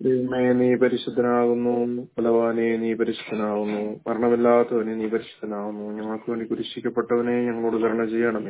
ദൈവമേ, നീ പരിശുദ്ധനാകുന്നു. ബലവാനെ, നീ പരിശുദ്ധനാകുന്നു. മരണമില്ലാത്തവനെ, നീ പരിശുദ്ധനാകുന്നു. ഞങ്ങൾക്ക് വേണ്ടി കുരിശിക്കപ്പെട്ടവനെ, ഞങ്ങളോട് കരുണ ചെയ്യണമേ.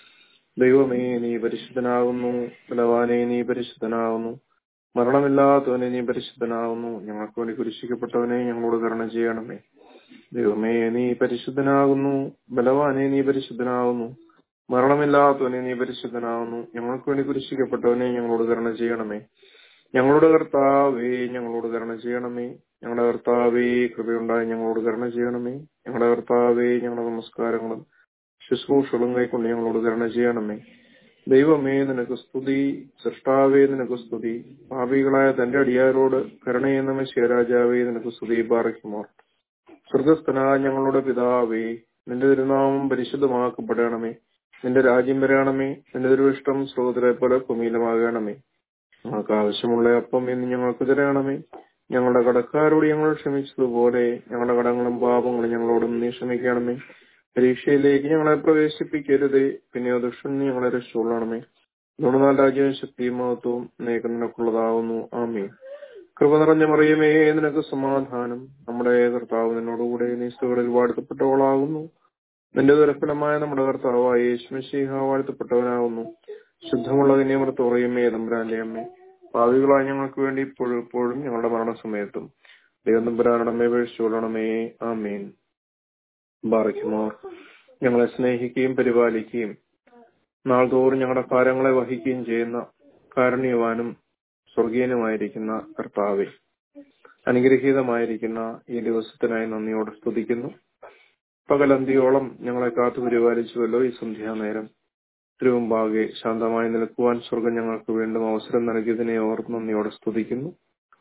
ദൈവമേ, നീ പരിശുദ്ധനാകുന്നു. ബലവാനെ, നീ പരിശുദ്ധനാകുന്നു. മരണമില്ലാത്തവനെ, നീ പരിശുദ്ധനാകുന്നു. ഞങ്ങൾക്ക് വേണ്ടി കുരിശിക്കപ്പെട്ടവനെ, ഞങ്ങളോട് കരുണ ചെയ്യണമേ. ദൈവമേ, നീ പരിശുദ്ധനാകുന്നു. ബലവാനെ, നീ പരിശുദ്ധനാകുന്നു. മരണമില്ലാത്തവനെ, നീ പരിശുദ്ധനാകുന്നു. ഞങ്ങൾക്ക് വേണ്ടി കുരിശിക്കപ്പെട്ടവനെ, ഞങ്ങളോട് കരുണ ചെയ്യണമേ. ഞങ്ങളുടെ കർത്താവേ, ഞങ്ങളോട് കരുണ ചെയ്യണമേ. ഞങ്ങളുടെ കർത്താവേ, കൃപയുണ്ടായി ഞങ്ങളോട് കരുണ ചെയ്യണമേ. ഞങ്ങളുടെ കർത്താവേ, ഞങ്ങളുടെ നമസ്കാരങ്ങളും ശുശ്രൂഷകളും കൈക്കൊണ്ട് ഞങ്ങളോട് കരുണ ചെയ്യണമേ. ദൈവമേ, നിനക്ക് സ്തുതി. സൃഷ്ടാവേ, നിനക്ക് സ്തുതി. പാപികളായ തന്റെ അടിയാരോട് കരുണയെന്ന മെശിഹാരാജാവേ, നിനക്ക് സ്തുതി. പാറയ്ക്കുമോർ. സ്വർഗസ്ഥനായ ഞങ്ങളുടെ പിതാവേ, നിന്റെ തിരുനാമം പരിശുദ്ധമാക്കപ്പെടണമേ. നിന്റെ രാജ്യം വരണമേ. നിന്റെ തിരുവിഷ്ടം സ്രോതരെ പോലെ ഭൂമിയിലുമാകണമേ. ഞങ്ങൾക്ക് ആവശ്യമുള്ള അപ്പം എന്ന് ഞങ്ങൾക്ക് തരണമേ. ഞങ്ങളുടെ കടക്കാരോട് ഞങ്ങൾ ക്ഷമിച്ചതുപോലെ ഞങ്ങളുടെ കടങ്ങളും പാപങ്ങളും ഞങ്ങളോടും നീ ക്ഷമിക്കണമേ. പരീക്ഷയിലേക്ക് ഞങ്ങളെ പ്രവേശിപ്പിക്കരുതേ, പിന്നെയോ ദുഷ്ടൻ ഞങ്ങളെ രക്ഷിച്ചുകൊള്ളണമേ. നുണനാൾ രാജ്യവും ശക്തിയും മഹത്വവും നിനക്ക് നിനക്കുള്ളതാവുന്നു. ആമേൻ. കൃപ നിറഞ്ഞ മറിയമേ, നിനക്ക് സമാധാനം. നമ്മുടെ കർത്താവ് നിന്നോടുകൂടെ, നീ സ്ത്രീകളിൽ വാഴ്ത്തപ്പെട്ടവളാകുന്നു. നിന്റെ ദുരഫലമായ നമ്മുടെ കർത്താവായ യേശു മിശിഹ വാഴ്ത്തപ്പെട്ടവനാകുന്നു. ശുദ്ധമുള്ള കന്യാമൃത ഉറയുമേ, തമ്പുരാന്റെ അമ്മേ, പാപികളായ ഞങ്ങൾക്ക് വേണ്ടി ഇപ്പോഴും ഞങ്ങളുടെ മരണസമയത്തും ദൈവം തമ്പുരാനോട് അപേക്ഷിച്ചുകൊള്ളണമേ. ആമേൻ. ബാറയ്ക്കുമോർ. ഞങ്ങളെ സ്നേഹിക്കുകയും പരിപാലിക്കുകയും നാൾതോറും ഞങ്ങളുടെ ഭാരങ്ങളെ വഹിക്കുകയും ചെയ്യുന്ന കാരുണ്യവാനും സ്വർഗീയനുമായിരിക്കുന്ന കർത്താവേ, അനുഗ്രഹീതമായിരിക്കുന്ന ഈ ദിവസത്തിനായി നന്ദിയോടെ സ്തുതിക്കുന്നു. പകലന്തിയോളം ഞങ്ങളെ കാത്തു പരിപാലിച്ചുവല്ലോ. ഈ സന്ധ്യാനേരം തിരുമുമ്പാകെ ശാന്തമായി നിൽക്കുവാൻ സ്വർഗം ഞങ്ങൾക്ക് വീണ്ടും അവസരം നൽകിയതിനെ ഓർത്ത് നന്ദിയോടെ സ്തുതിക്കുന്നു.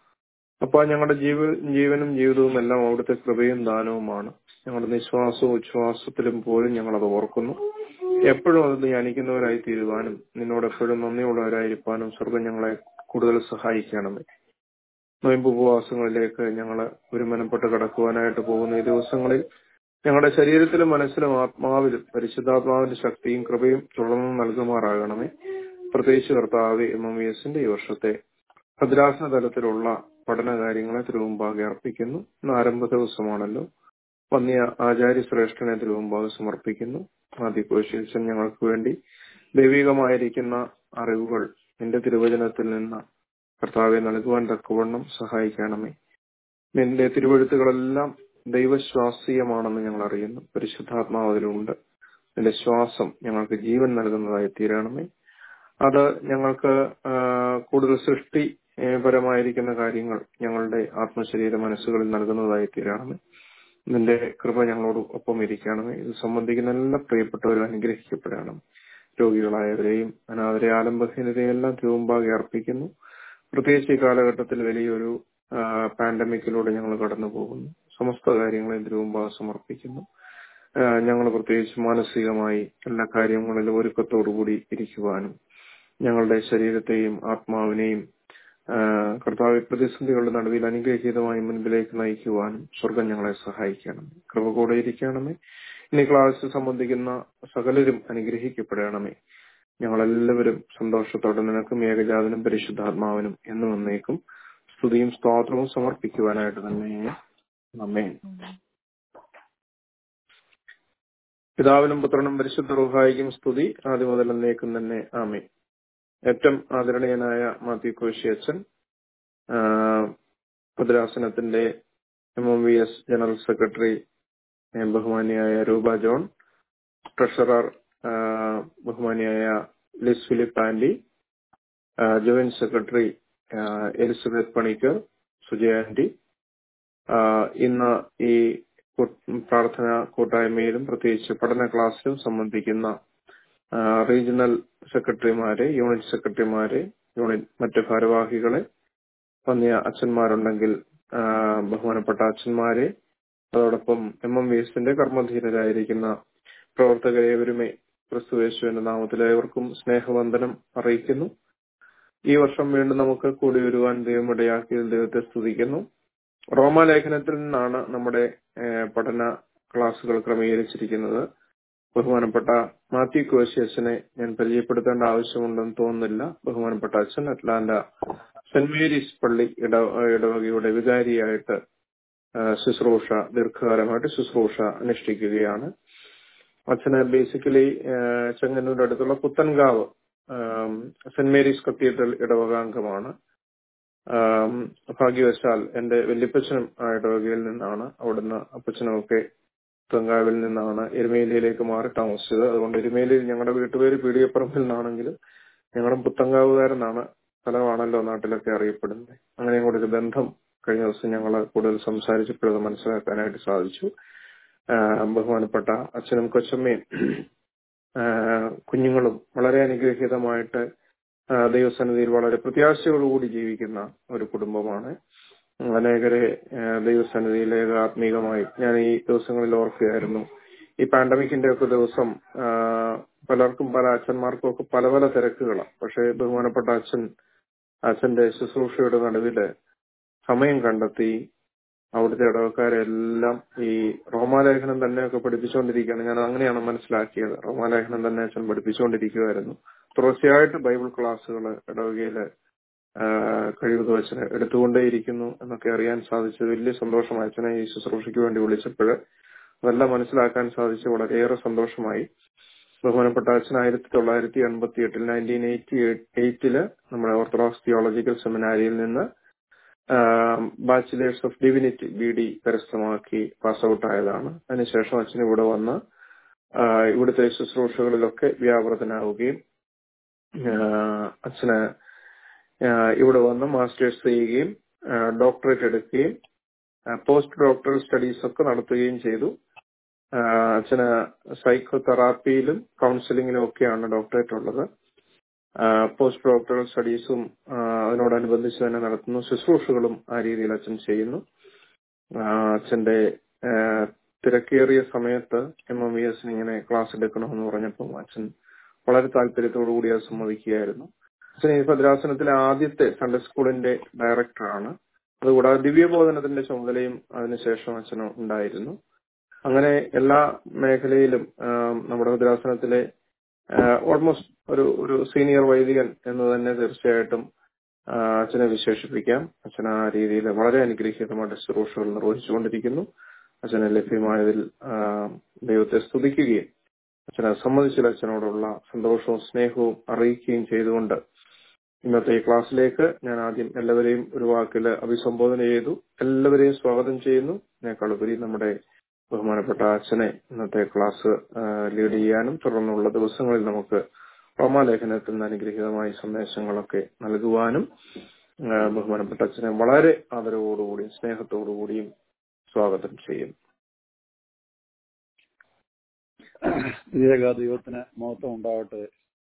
അപ്പൊ ഞങ്ങളുടെ ജീവനും ജീവിതവും എല്ലാം അവിടുത്തെ കൃപയും ദാനവുമാണ്. ഞങ്ങളുടെ നിശ്വാസവും ഉച്ഛ്വാസത്തിലും പോലും ഞങ്ങളത് ഓർക്കുന്നു. എപ്പോഴും അത് ധ്യാനിക്കുന്നവരായി തീരുവാനും നിന്നോട് എപ്പോഴും നന്ദിയുള്ളവരായിരിക്കാനും സ്വർഗം ഞങ്ങളെ കൂടുതൽ സഹായിക്കണമേ. നോയമ്പ് ഉപവാസങ്ങളിലേക്ക് ഞങ്ങൾ ഒരുമനപ്പെട്ട് കടക്കുവാനായിട്ട് പോകുന്ന ഈ ദിവസങ്ങളിൽ ഞങ്ങളുടെ ശരീരത്തിലും മനസ്സിലും ആത്മാവിലും പരിശുദ്ധാത്മാവിന്റെ ശക്തിയും കൃപയും തുടർന്ന് നൽകുമാറാകണമേ. പ്രത്യേകിച്ച് കർത്താവ് MMVS ഈ വർഷത്തെ ഭദ്രാസന തലത്തിലുള്ള പഠന കാര്യങ്ങളെ തിരുമുമ്പാകെ അർപ്പിക്കുന്നു. ഇന്ന് ആരംഭ ദിവസമാണല്ലോ. വന്യ ആചാര്യ ശ്രേഷ്ഠനെ തിരുമുമ്പാകെ സമർപ്പിക്കുന്നു. ആദ്യകോശീശൻ ഞങ്ങൾക്ക് വേണ്ടി ദൈവികമായിരിക്കുന്ന അറിവുകൾ നിന്റെ തിരുവചനത്തിൽ നിന്ന് കർത്താവെ നൽകുവാൻ തക്കവണ്ണം സഹായിക്കണമേ. നിന്റെ തിരുവഴുത്തുകളെല്ലാം ദൈവശ്വാസീയമാണെന്ന് ഞങ്ങൾ അറിയുന്നു. പരിശുദ്ധാത്മാവ് അതിലുണ്ട്. നിന്റെ ശ്വാസം ഞങ്ങൾക്ക് ജീവൻ നൽകുന്നതായി തീരണമേ. അത് ഞങ്ങൾക്ക് കൂടുതൽ സൃഷ്ടിപരമായിരിക്കുന്ന കാര്യങ്ങൾ ഞങ്ങളുടെ ആത്മശരീര മനസ്സുകളിൽ നൽകുന്നതായി തീരണമേ. നിന്റെ കൃപ ഞങ്ങളോട് ഒപ്പം ഇരിക്കണമേ. ഇത് സംബന്ധിക്കുന്ന എല്ലാ പ്രിയപ്പെട്ടവരും അനുഗ്രഹിക്കപ്പെടണം. രോഗികളായവരെയും അനാഥരെ ആലംബഹീനരെയും എല്ലാം തിരുമുമ്പാകെ അർപ്പിക്കുന്നു. പ്രത്യേകിച്ച് ഈ കാലഘട്ടത്തിൽ വലിയൊരു പാൻഡമിക്കിലൂടെ ഞങ്ങൾ കടന്നു പോകുന്നു. സമസ്ത കാര്യങ്ങളെയും തിരുമുമ്പാകെ സമർപ്പിക്കുന്നു. ഞങ്ങൾ പ്രത്യേകിച്ച് മാനസികമായി എല്ലാ കാര്യങ്ങളിലും ഒരുക്കത്തോടുകൂടി ഇരിക്കുവാനും ഞങ്ങളുടെ ശരീരത്തെയും ആത്മാവിനെയും കർത്താവ് പ്രതിസന്ധികളുടെ നടുവിൽ അനുഗ്രഹീതമായി മുൻപിലേക്ക് നയിക്കുവാനും സ്വർഗം ഞങ്ങളെ സഹായിക്കണമേ. കൃപ കൂടെ ഇരിക്കണമേ. ഇനി ക്ലാസ് സംബന്ധിക്കുന്ന സകലരും അനുഗ്രഹിക്കപ്പെടണമേ. ഞങ്ങളെല്ലാവരും സന്തോഷത്തോടെ നിനക്കും ഏകജാതനും പരിശുദ്ധാത്മാവിനും എന്നും എന്നേക്കും സ്തുതിയും സ്തോത്രവും സമർപ്പിക്കുവാനായിട്ട് തന്നെ. ആമേൻ. പിതാവിനും പുത്രനും പരിശുദ്ധ റൂഹായിക്കും സ്തുതി ആദ്യം മുതൽ എന്നേക്കും തന്നെ. ആമേൻ. ഏറ്റവും ആദരണീയനായ മാത്യു കോശി അച്ഛൻ, ഭദ്രാസനത്തിന്റെ MMVS ജനറൽ സെക്രട്ടറി ബഹുമാനിയായ രൂപ ജോൺ, ട്രഷറർ ബഹുമാനിയായ ലിസ് ഫിലിപ്പ് ആൻഡി, ജോയിന്റ് സെക്രട്ടറി എലിസബത്ത് പണിക്കർ, സുജയ ആൻഡി, ഇന്ന് ഈ പ്രാർത്ഥന കൂട്ടായ്മയിലും പ്രത്യേകിച്ച് പഠന ക്ലാസ്സിലും സംബന്ധിക്കുന്ന റീജിയണൽ സെക്രട്ടറിമാരെ, യൂണിറ്റ് സെക്രട്ടറിമാരെ, യൂണിറ്റ് മറ്റ് ഭാരവാഹികളെ, വന്യ അച്ഛന്മാരുണ്ടെങ്കിൽ ബഹുമാനപ്പെട്ട അച്ഛന്മാരെ, അതോടൊപ്പം MMVS കർമ്മധീരരായിരിക്കുന്ന പ്രവർത്തകരേവരുമേ ക്രിസ്തുയേശുവിന്റെ നാമത്തിൽ ഏവർക്കും സ്നേഹവന്ദനം അറിയിക്കുന്നു. ഈ വർഷം വീണ്ടും നമുക്ക് കൂടി വരുവാൻ ദൈവം ഇടയാക്കിയതിൽ ദൈവത്തെ സ്തുതിക്കുന്നു. റോമാലേഖനത്തിൽ നിന്നാണ് നമ്മുടെ പഠന ക്ലാസുകൾ ക്രമീകരിച്ചിരിക്കുന്നത്. ബഹുമാനപ്പെട്ട മാത്യു കോശി അച്ഛനെ ഞാൻ പരിചയപ്പെടുത്തേണ്ട ആവശ്യമുണ്ടെന്ന് തോന്നുന്നില്ല. ബഹുമാനപ്പെട്ട അച്ഛൻ അറ്റ്ലാന്റ സെന്റ് മേരീസ് പള്ളി ഇടവകയുടെ വികാരിയായിട്ട് ശുശ്രൂഷ ദീർഘകാലമായിട്ട് ശുശ്രൂഷ അനുഷ്ഠിക്കുകയാണ്. അച്ഛന് ബേസിക്കലി ചെങ്ങന്നൂരിന്റെ അടുത്തുള്ള പുത്തൻകാവ് സെന്റ് മേരീസ് കത്തീഡ്രൽ ഇടവകാംഗമാണ്. ഭാഗ്യവശാൽ എന്റെ വല്യപ്പച്ചനും ആ ഇടവകയിൽ നിന്നാണ്. അവിടുന്ന് അപ്പച്ചനുമൊക്കെ പുത്തൻകാവിൽ നിന്നാണ് എരുമേലിയിലേക്ക് മാറി താമസിച്ചത്. അതുകൊണ്ട് എരുമേലിയിൽ ഞങ്ങളുടെ വീട്ടുപേര് പീടികപ്പറമ്പിൽ നിന്നാണെങ്കിലും ഞങ്ങളും പുത്തൻകാവുകാരെന്നാണ്, സ്ഥലമാണല്ലോ നാട്ടിലൊക്കെ അറിയപ്പെടുന്നത്. അങ്ങനെയും കൂടെ ഒരു ബന്ധം കഴിഞ്ഞ ദിവസം ഞങ്ങൾ കൂടുതൽ സംസാരിച്ചപ്പോഴത് മനസ്സിലാക്കാനായിട്ട് സാധിച്ചു. ബഹുമാനപ്പെട്ട അച്ഛനും കൊച്ചമ്മയും കുഞ്ഞുങ്ങളും വളരെ അനുഗ്രഹീതമായിട്ട് ദൈവസന്നിധിയിൽ വളരെ പ്രത്യാശയോടുകൂടി ജീവിക്കുന്ന ഒരു കുടുംബമാണ്. അനേകരെ ദൈവസന്നിധിയിലേക്ക് ആത്മീകമായി ഞാൻ ഈ ദിവസങ്ങളിൽ ഓർക്കുകയായിരുന്നു. ഈ പാൻഡമിക്കിന്റെ ഒക്കെ ദിവസം പലർക്കും പല അച്ഛന്മാർക്കും ഒക്കെ പല പല തിരക്കുകളാണ്. പക്ഷെ ബഹുമാനപ്പെട്ട അച്ഛന്റെ ശുശ്രൂഷയുടെ നടുവില് സമയം കണ്ടെത്തി അവിടുത്തെ ഇടവക്കാരെല്ലാം ഈ റോമാലേഖനം തന്നെയൊക്കെ പഠിപ്പിച്ചുകൊണ്ടിരിക്കുകയാണ്. ഞാൻ അങ്ങനെയാണ് മനസ്സിലാക്കിയത്. റോമാലേഖനം തന്നെ അച്ഛൻ പഠിപ്പിച്ചുകൊണ്ടിരിക്കുമായിരുന്നു. തുടർച്ചയായിട്ട് ബൈബിൾ ക്ലാസ്സുകൾ ഇടവകയില് കഴിവതും അച്ഛന് എടുത്തുകൊണ്ടേയിരിക്കുന്നു എന്നൊക്കെ അറിയാൻ സാധിച്ചത് വലിയ സന്തോഷമായി. അച്ഛനെ ഈ ശുശ്രൂഷയ്ക്ക് വേണ്ടി വിളിച്ചപ്പോൾ അതെല്ലാം മനസ്സിലാക്കാൻ സാധിച്ച് വളരെയേറെ സന്തോഷമായി. ബഹുമാനപ്പെട്ട അച്ഛൻ 1988 നമ്മുടെ ഓർത്തഡോക്സ് തിയോളജിക്കൽ സെമിനാരിയിൽ നിന്ന് ബാച്ചിലേഴ്സ് ഓഫ് ഡിവിനിറ്റി BD കരസ്ഥമാക്കി പാസ് ഔട്ട് ആയതാണ്. അതിനുശേഷം അച്ഛൻ ഇവിടെ വന്ന് ഇവിടുത്തെ ശുശ്രൂഷകളിലൊക്കെ വ്യാപൃതനാവുകയും അച്ഛന് ഇവിടെ വന്ന് മാസ്റ്റേഴ്സ് ചെയ്യുകയും ഡോക്ടറേറ്റ് എടുക്കുകയും പോസ്റ്റ് ഡോക്ടറൽ സ്റ്റഡീസ് ഒക്കെ നടത്തുകയും ചെയ്തു. അച്ഛന് സൈക്കോതെറാപ്പിയിലും കൗൺസിലിങ്ങിലും ഒക്കെയാണ് ഡോക്ടറേറ്റ് ഉള്ളത്. പോസ്റ്റ് ഡോക്ടറൽ സ്റ്റഡീസും അതിനോടനുബന്ധിച്ച് തന്നെ നടത്തുന്നു. ശുശ്രൂഷകളും ആ രീതിയിൽ അച്ഛൻ ചെയ്യുന്നു. അച്ഛന്റെ തിരക്കേറിയ സമയത്ത് MMVS ഇങ്ങനെ ക്ലാസ് എടുക്കണമെന്ന് പറഞ്ഞപ്പോൾ അച്ഛൻ വളരെ താല്പര്യത്തോടു കൂടി അത് സമ്മതിക്കുകയായിരുന്നു. അച്ഛൻ ഈ ഭദ്രാസനത്തിലെ ആദ്യത്തെ സൺഡേ സ്കൂളിന്റെ ഡയറക്ടറാണ്. അതുകൂടാതെ ദിവ്യബോധനത്തിന്റെ ചുമതലയും അതിനുശേഷം അച്ഛന് ഉണ്ടായിരുന്നു. അങ്ങനെ എല്ലാ മേഖലയിലും നമ്മുടെ ഭദ്രാസനത്തിലെ ഓൾമോസ്റ്റ് ഒരു സീനിയർ വൈദികൻ എന്ന് തന്നെ തീർച്ചയായിട്ടും അച്ഛനെ വിശേഷിപ്പിക്കാം. അച്ഛൻ ആ രീതിയിൽ വളരെ അനുഗ്രഹീതമായിട്ട് ശുശ്രൂഷകൾ നിർവഹിച്ചുകൊണ്ടിരിക്കുന്നു. അച്ഛനെ ലഭ്യമായതിൽ ദൈവത്തെ സ്തുതിക്കുകയും അച്ഛനെ സംബന്ധിച്ചിൽ അച്ഛനോടുള്ള സന്തോഷവും സ്നേഹവും അറിയിക്കുകയും ചെയ്തുകൊണ്ട് ഇന്നത്തെ ഈ ക്ലാസ്സിലേക്ക് ഞാൻ ആദ്യം എല്ലാവരെയും ഒരു വാക്കില് അഭിസംബോധന ചെയ്തു. എല്ലാവരെയും സ്വാഗതം ചെയ്യുന്നു. അതിനേക്കാളുപരി നമ്മുടെ ബഹുമാനപ്പെട്ട അച്ഛനെ ഇന്നത്തെ ക്ലാസ് ലീഡ് ചെയ്യാനും തുടർന്നുള്ള ദിവസങ്ങളിൽ നമുക്ക് റോമാലേഖനത്തിൽ നിന്ന് അനുഗ്രഹീതമായ സന്ദേശങ്ങളൊക്കെ നൽകുവാനും ബഹുമാനപ്പെട്ട അച്ഛനെ വളരെ ആദരവോടുകൂടിയും സ്നേഹത്തോടുകൂടിയും സ്വാഗതം ചെയ്യും. ദൈവത്തിന് മഹത്വം ഉണ്ടാവട്ടെ.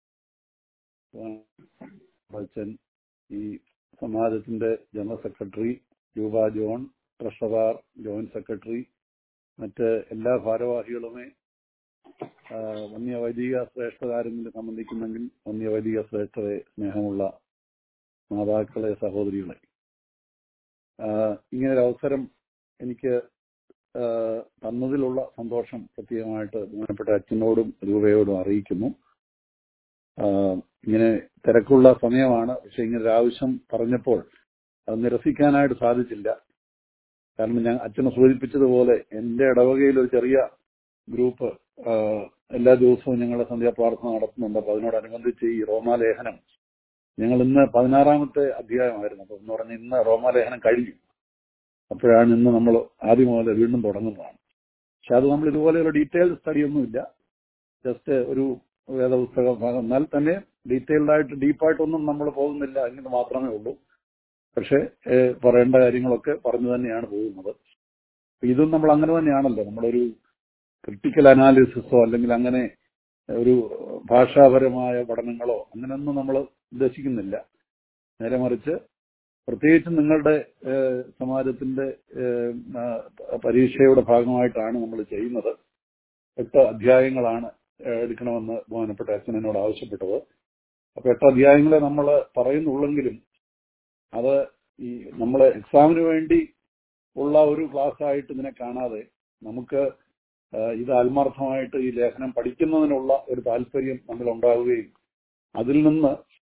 അച്ഛൻ ഈ സമാജത്തിന്റെ general secretary, Roopa John treasurer, joint secretary, മറ്റ് എല്ലാ ഭാരവാഹികളുമേ, വന്യവൈദിക ശ്രേഷ്ഠകാരെങ്കിലും സംബന്ധിക്കുന്നെങ്കിൽ വന്യവൈദിക ശ്രേഷ്ഠരെ, സ്നേഹമുള്ള മാതാക്കളെ, സഹോദരികളെ, ഇങ്ങനൊരു അവസരം എനിക്ക് തന്നതിലുള്ള സന്തോഷം പ്രത്യേകമായിട്ട് ബഹുമാനപ്പെട്ട അച്ഛനോടും രൂപയോടും അറിയിക്കുന്നു. ഇങ്ങനെ തിരക്കുള്ള സമയമാണ്. പക്ഷെ ഇങ്ങനൊരു ആവശ്യം പറഞ്ഞപ്പോൾ അത് നിരസിക്കാനായിട്ട് സാധിച്ചില്ല. കാരണം ഞാൻ അച്ഛനെ സൂചിപ്പിച്ചതുപോലെ എന്റെ ഇടവകയിൽ ഒരു ചെറിയ ഗ്രൂപ്പ് എല്ലാ ദിവസവും ഞങ്ങളുടെ സന്ധ്യാപ്രാർത്ഥന നടത്തുന്നുണ്ട്. അപ്പൊ അതിനോടനുബന്ധിച്ച് ഈ റോമാലേഖനം ഞങ്ങൾ ഇന്ന് 16ാമത്തെ അധ്യായമായിരുന്നു. അപ്പൊ എന്ന് പറഞ്ഞാൽ ഇന്ന് റോമാലേഖനം കഴിഞ്ഞു. അപ്പോഴാണ് ഇന്ന് നമ്മൾ ആദ്യം മുതൽ വീണ്ടും തുടങ്ങുന്നതാണ്. പക്ഷെ അത് നമ്മൾ ഇതുപോലെയുള്ള ഡീറ്റെയിൽ സ്റ്റഡി ഒന്നുമില്ല. ജസ്റ്റ് ഒരു വേദപുസ്തക ഭാഗം, എന്നാൽ തന്നെ ഡീറ്റെയിൽഡായിട്ട് ഡീപ്പായിട്ടൊന്നും നമ്മൾ പോകുന്നില്ല എന്നത് മാത്രമേ ഉള്ളൂ. പക്ഷെ പറയേണ്ട കാര്യങ്ങളൊക്കെ പറഞ്ഞു തന്നെയാണ് പോകുന്നത്. ഇതും നമ്മൾ അങ്ങനെ തന്നെയാണല്ലോ. നമ്മളൊരു ക്രിട്ടിക്കൽ അനാലിസിസോ അല്ലെങ്കിൽ അങ്ങനെ ഒരു ഭാഷാപരമായ പഠനങ്ങളോ അങ്ങനെയൊന്നും നമ്മൾ ഉദ്ദേശിക്കുന്നില്ല. നേരെ മറിച്ച് പ്രത്യേകിച്ചും നിങ്ങളുടെ സമാജത്തിന്റെ പരീക്ഷയുടെ ഭാഗമായിട്ടാണ് നമ്മൾ ചെയ്യുന്നത്. 8 അധ്യായങ്ങളാണ് എടുക്കണമെന്ന് ബഹുമാനപ്പെട്ട അച്ഛൻ എന്നോട് ആവശ്യപ്പെട്ടത്. അപ്പൊ 8 അധ്യായങ്ങളെ നമ്മൾ പറയുന്നുള്ളെങ്കിലും അത് ഈ നമ്മളെ എക്സാമിന് വേണ്ടി ഉള്ള ഒരു ക്ലാസ് ആയിട്ട് ഇതിനെ കാണാതെ നമുക്ക് ഇത് ആത്മാർത്ഥമായിട്ട് ഈ ലേഖനം പഠിക്കുന്നതിനുള്ള ഒരു താല്പര്യം നമ്മളുണ്ടാവുകയും അതിൽ നിന്ന്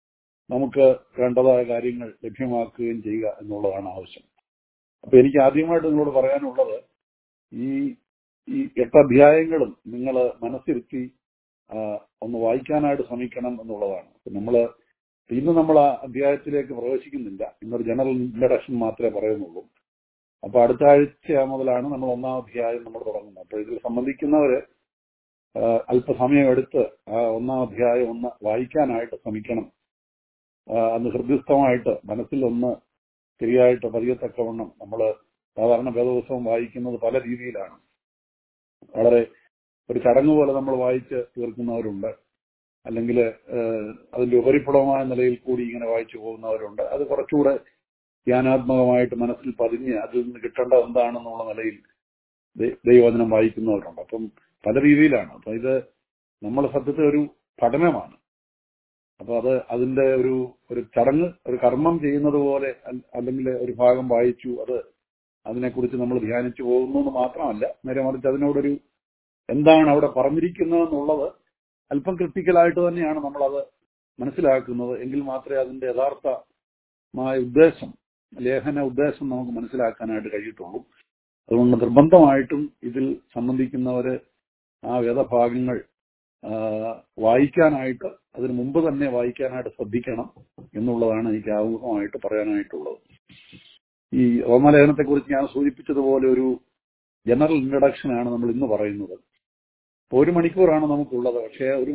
നമുക്ക് വേണ്ടതായ കാര്യങ്ങൾ ലഭ്യമാക്കുകയും ചെയ്യുക എന്നുള്ളതാണ് ആവശ്യം. അപ്പൊ എനിക്ക് ആദ്യമായിട്ട് നിങ്ങളോട് പറയാനുള്ളത്, ഈ 8 അധ്യായങ്ങളും നിങ്ങൾ മനസ്സിരുത്തി ഒന്ന് വായിക്കാനായിട്ട് ശ്രമിക്കണം എന്നുള്ളതാണ്. ഇന്ന് നമ്മൾ ആ അധ്യായത്തിലേക്ക് പ്രവേശിക്കുന്നില്ല. ഇന്നൊരു ജനറൽ ഇൻട്രഡക്ഷൻ മാത്രമേ പറയുന്നുള്ളൂ. അപ്പൊ അടുത്ത ആഴ്ച മുതലാണ് നമ്മൾ 1-ാം അധ്യായം നമ്മൾ തുടങ്ങുന്നത്. അപ്പൊ ഇതിൽ സംബന്ധിക്കുന്നവര് അല്പസമയം എടുത്ത് ആ 1-ാം അധ്യായം ഒന്ന് വായിക്കാനായിട്ട് ശ്രമിക്കണം. അന്ന് ഹൃദയസ്ഥമായിട്ട് മനസ്സിൽ ഒന്ന് ശരിയായിട്ട് പതിയത്തക്കവണ്ണം. നമ്മൾ സാധാരണ വേദപുസ്തകം വായിക്കുന്നത് പല രീതിയിലാണ്. വളരെ ഒരു ചടങ്ങ് പോലെ നമ്മൾ വായിച്ച് തീർക്കുന്നവരുണ്ട്, അല്ലെങ്കിൽ അതിന്റെ ഉപരിപ്ലവമായ നിലയിൽ കൂടി ഇങ്ങനെ വായിച്ചു പോകുന്നവരുണ്ട്. അത് കുറച്ചുകൂടെ ധ്യാനാത്മകമായിട്ട് മനസ്സിൽ പതിഞ്ഞ് അതിൽ നിന്ന് കിട്ടേണ്ടത് എന്താണെന്നുള്ള നിലയിൽ ദൈവവചനം വായിക്കുന്നവരുണ്ട്. അപ്പം പല രീതിയിലാണ്. അപ്പൊ ഇത് നമ്മൾ സത്യത്തിൽ ഒരു പഠനമാണ്. അപ്പൊ അതിന്റെ ഒരു ചടങ്ങ്, ഒരു കർമ്മം ചെയ്യുന്നത് പോലെ, അല്ലെങ്കിൽ ഒരു ഭാഗം വായിച്ചു അതിനെക്കുറിച്ച് നമ്മൾ ധ്യാനിച്ചു പോകുന്നു എന്ന് മാത്രമല്ല, നേരെ മറിച്ച് അതിനോടൊരു എന്താണ് അവിടെ പറഞ്ഞിരിക്കുന്നതെന്നുള്ളത് അല്പം ക്രിട്ടിക്കലായിട്ട് തന്നെയാണ് നമ്മളത് മനസ്സിലാക്കുന്നത്. എങ്കിൽ മാത്രമേ അതിന്റെ യഥാർത്ഥമായ ഉദ്ദേശം, ലേഖന ഉദ്ദേശം നമുക്ക് മനസ്സിലാക്കാനായിട്ട് കഴിയത്തുള്ളൂ. അതുകൊണ്ട് നിർബന്ധമായിട്ടും ഇതിൽ സംബന്ധിക്കുന്നവര് ആ വേദഭാഗങ്ങൾ വായിക്കാനായിട്ട്, അതിനു മുമ്പ് തന്നെ വായിക്കാനായിട്ട് ശ്രദ്ധിക്കണം എന്നുള്ളതാണ് എനിക്ക് ആമുഖമായിട്ട് പറയാനായിട്ടുള്ളത്. ഈ റോമാലേഖനത്തെക്കുറിച്ച് ഞാൻ സൂചിപ്പിച്ചതുപോലെ ഒരു ജനറൽ ഇൻട്രഡക്ഷനാണ് നമ്മൾ ഇന്ന് പറയുന്നത്. ഇപ്പോൾ 1 മണിക്കൂറാണ് നമുക്കുള്ളത്. പക്ഷേ 1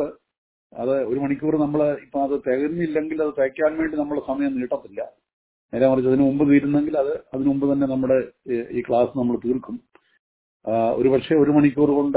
മണിക്കൂർ നമ്മൾ ഇപ്പം അത് തികഞ്ഞില്ലെങ്കിൽ അത് തയ്ക്കാൻ വേണ്ടി നമ്മൾ സമയം നീട്ടത്തില്ല. നേരെ മറിച്ച് അതിനു മുമ്പ് തീരുന്നെങ്കിൽ അതിനു മുമ്പ് തന്നെ നമ്മുടെ ഈ ക്ലാസ് നമ്മൾ തീർക്കും. ഒരുപക്ഷെ 1 മണിക്കൂർ കൊണ്ട്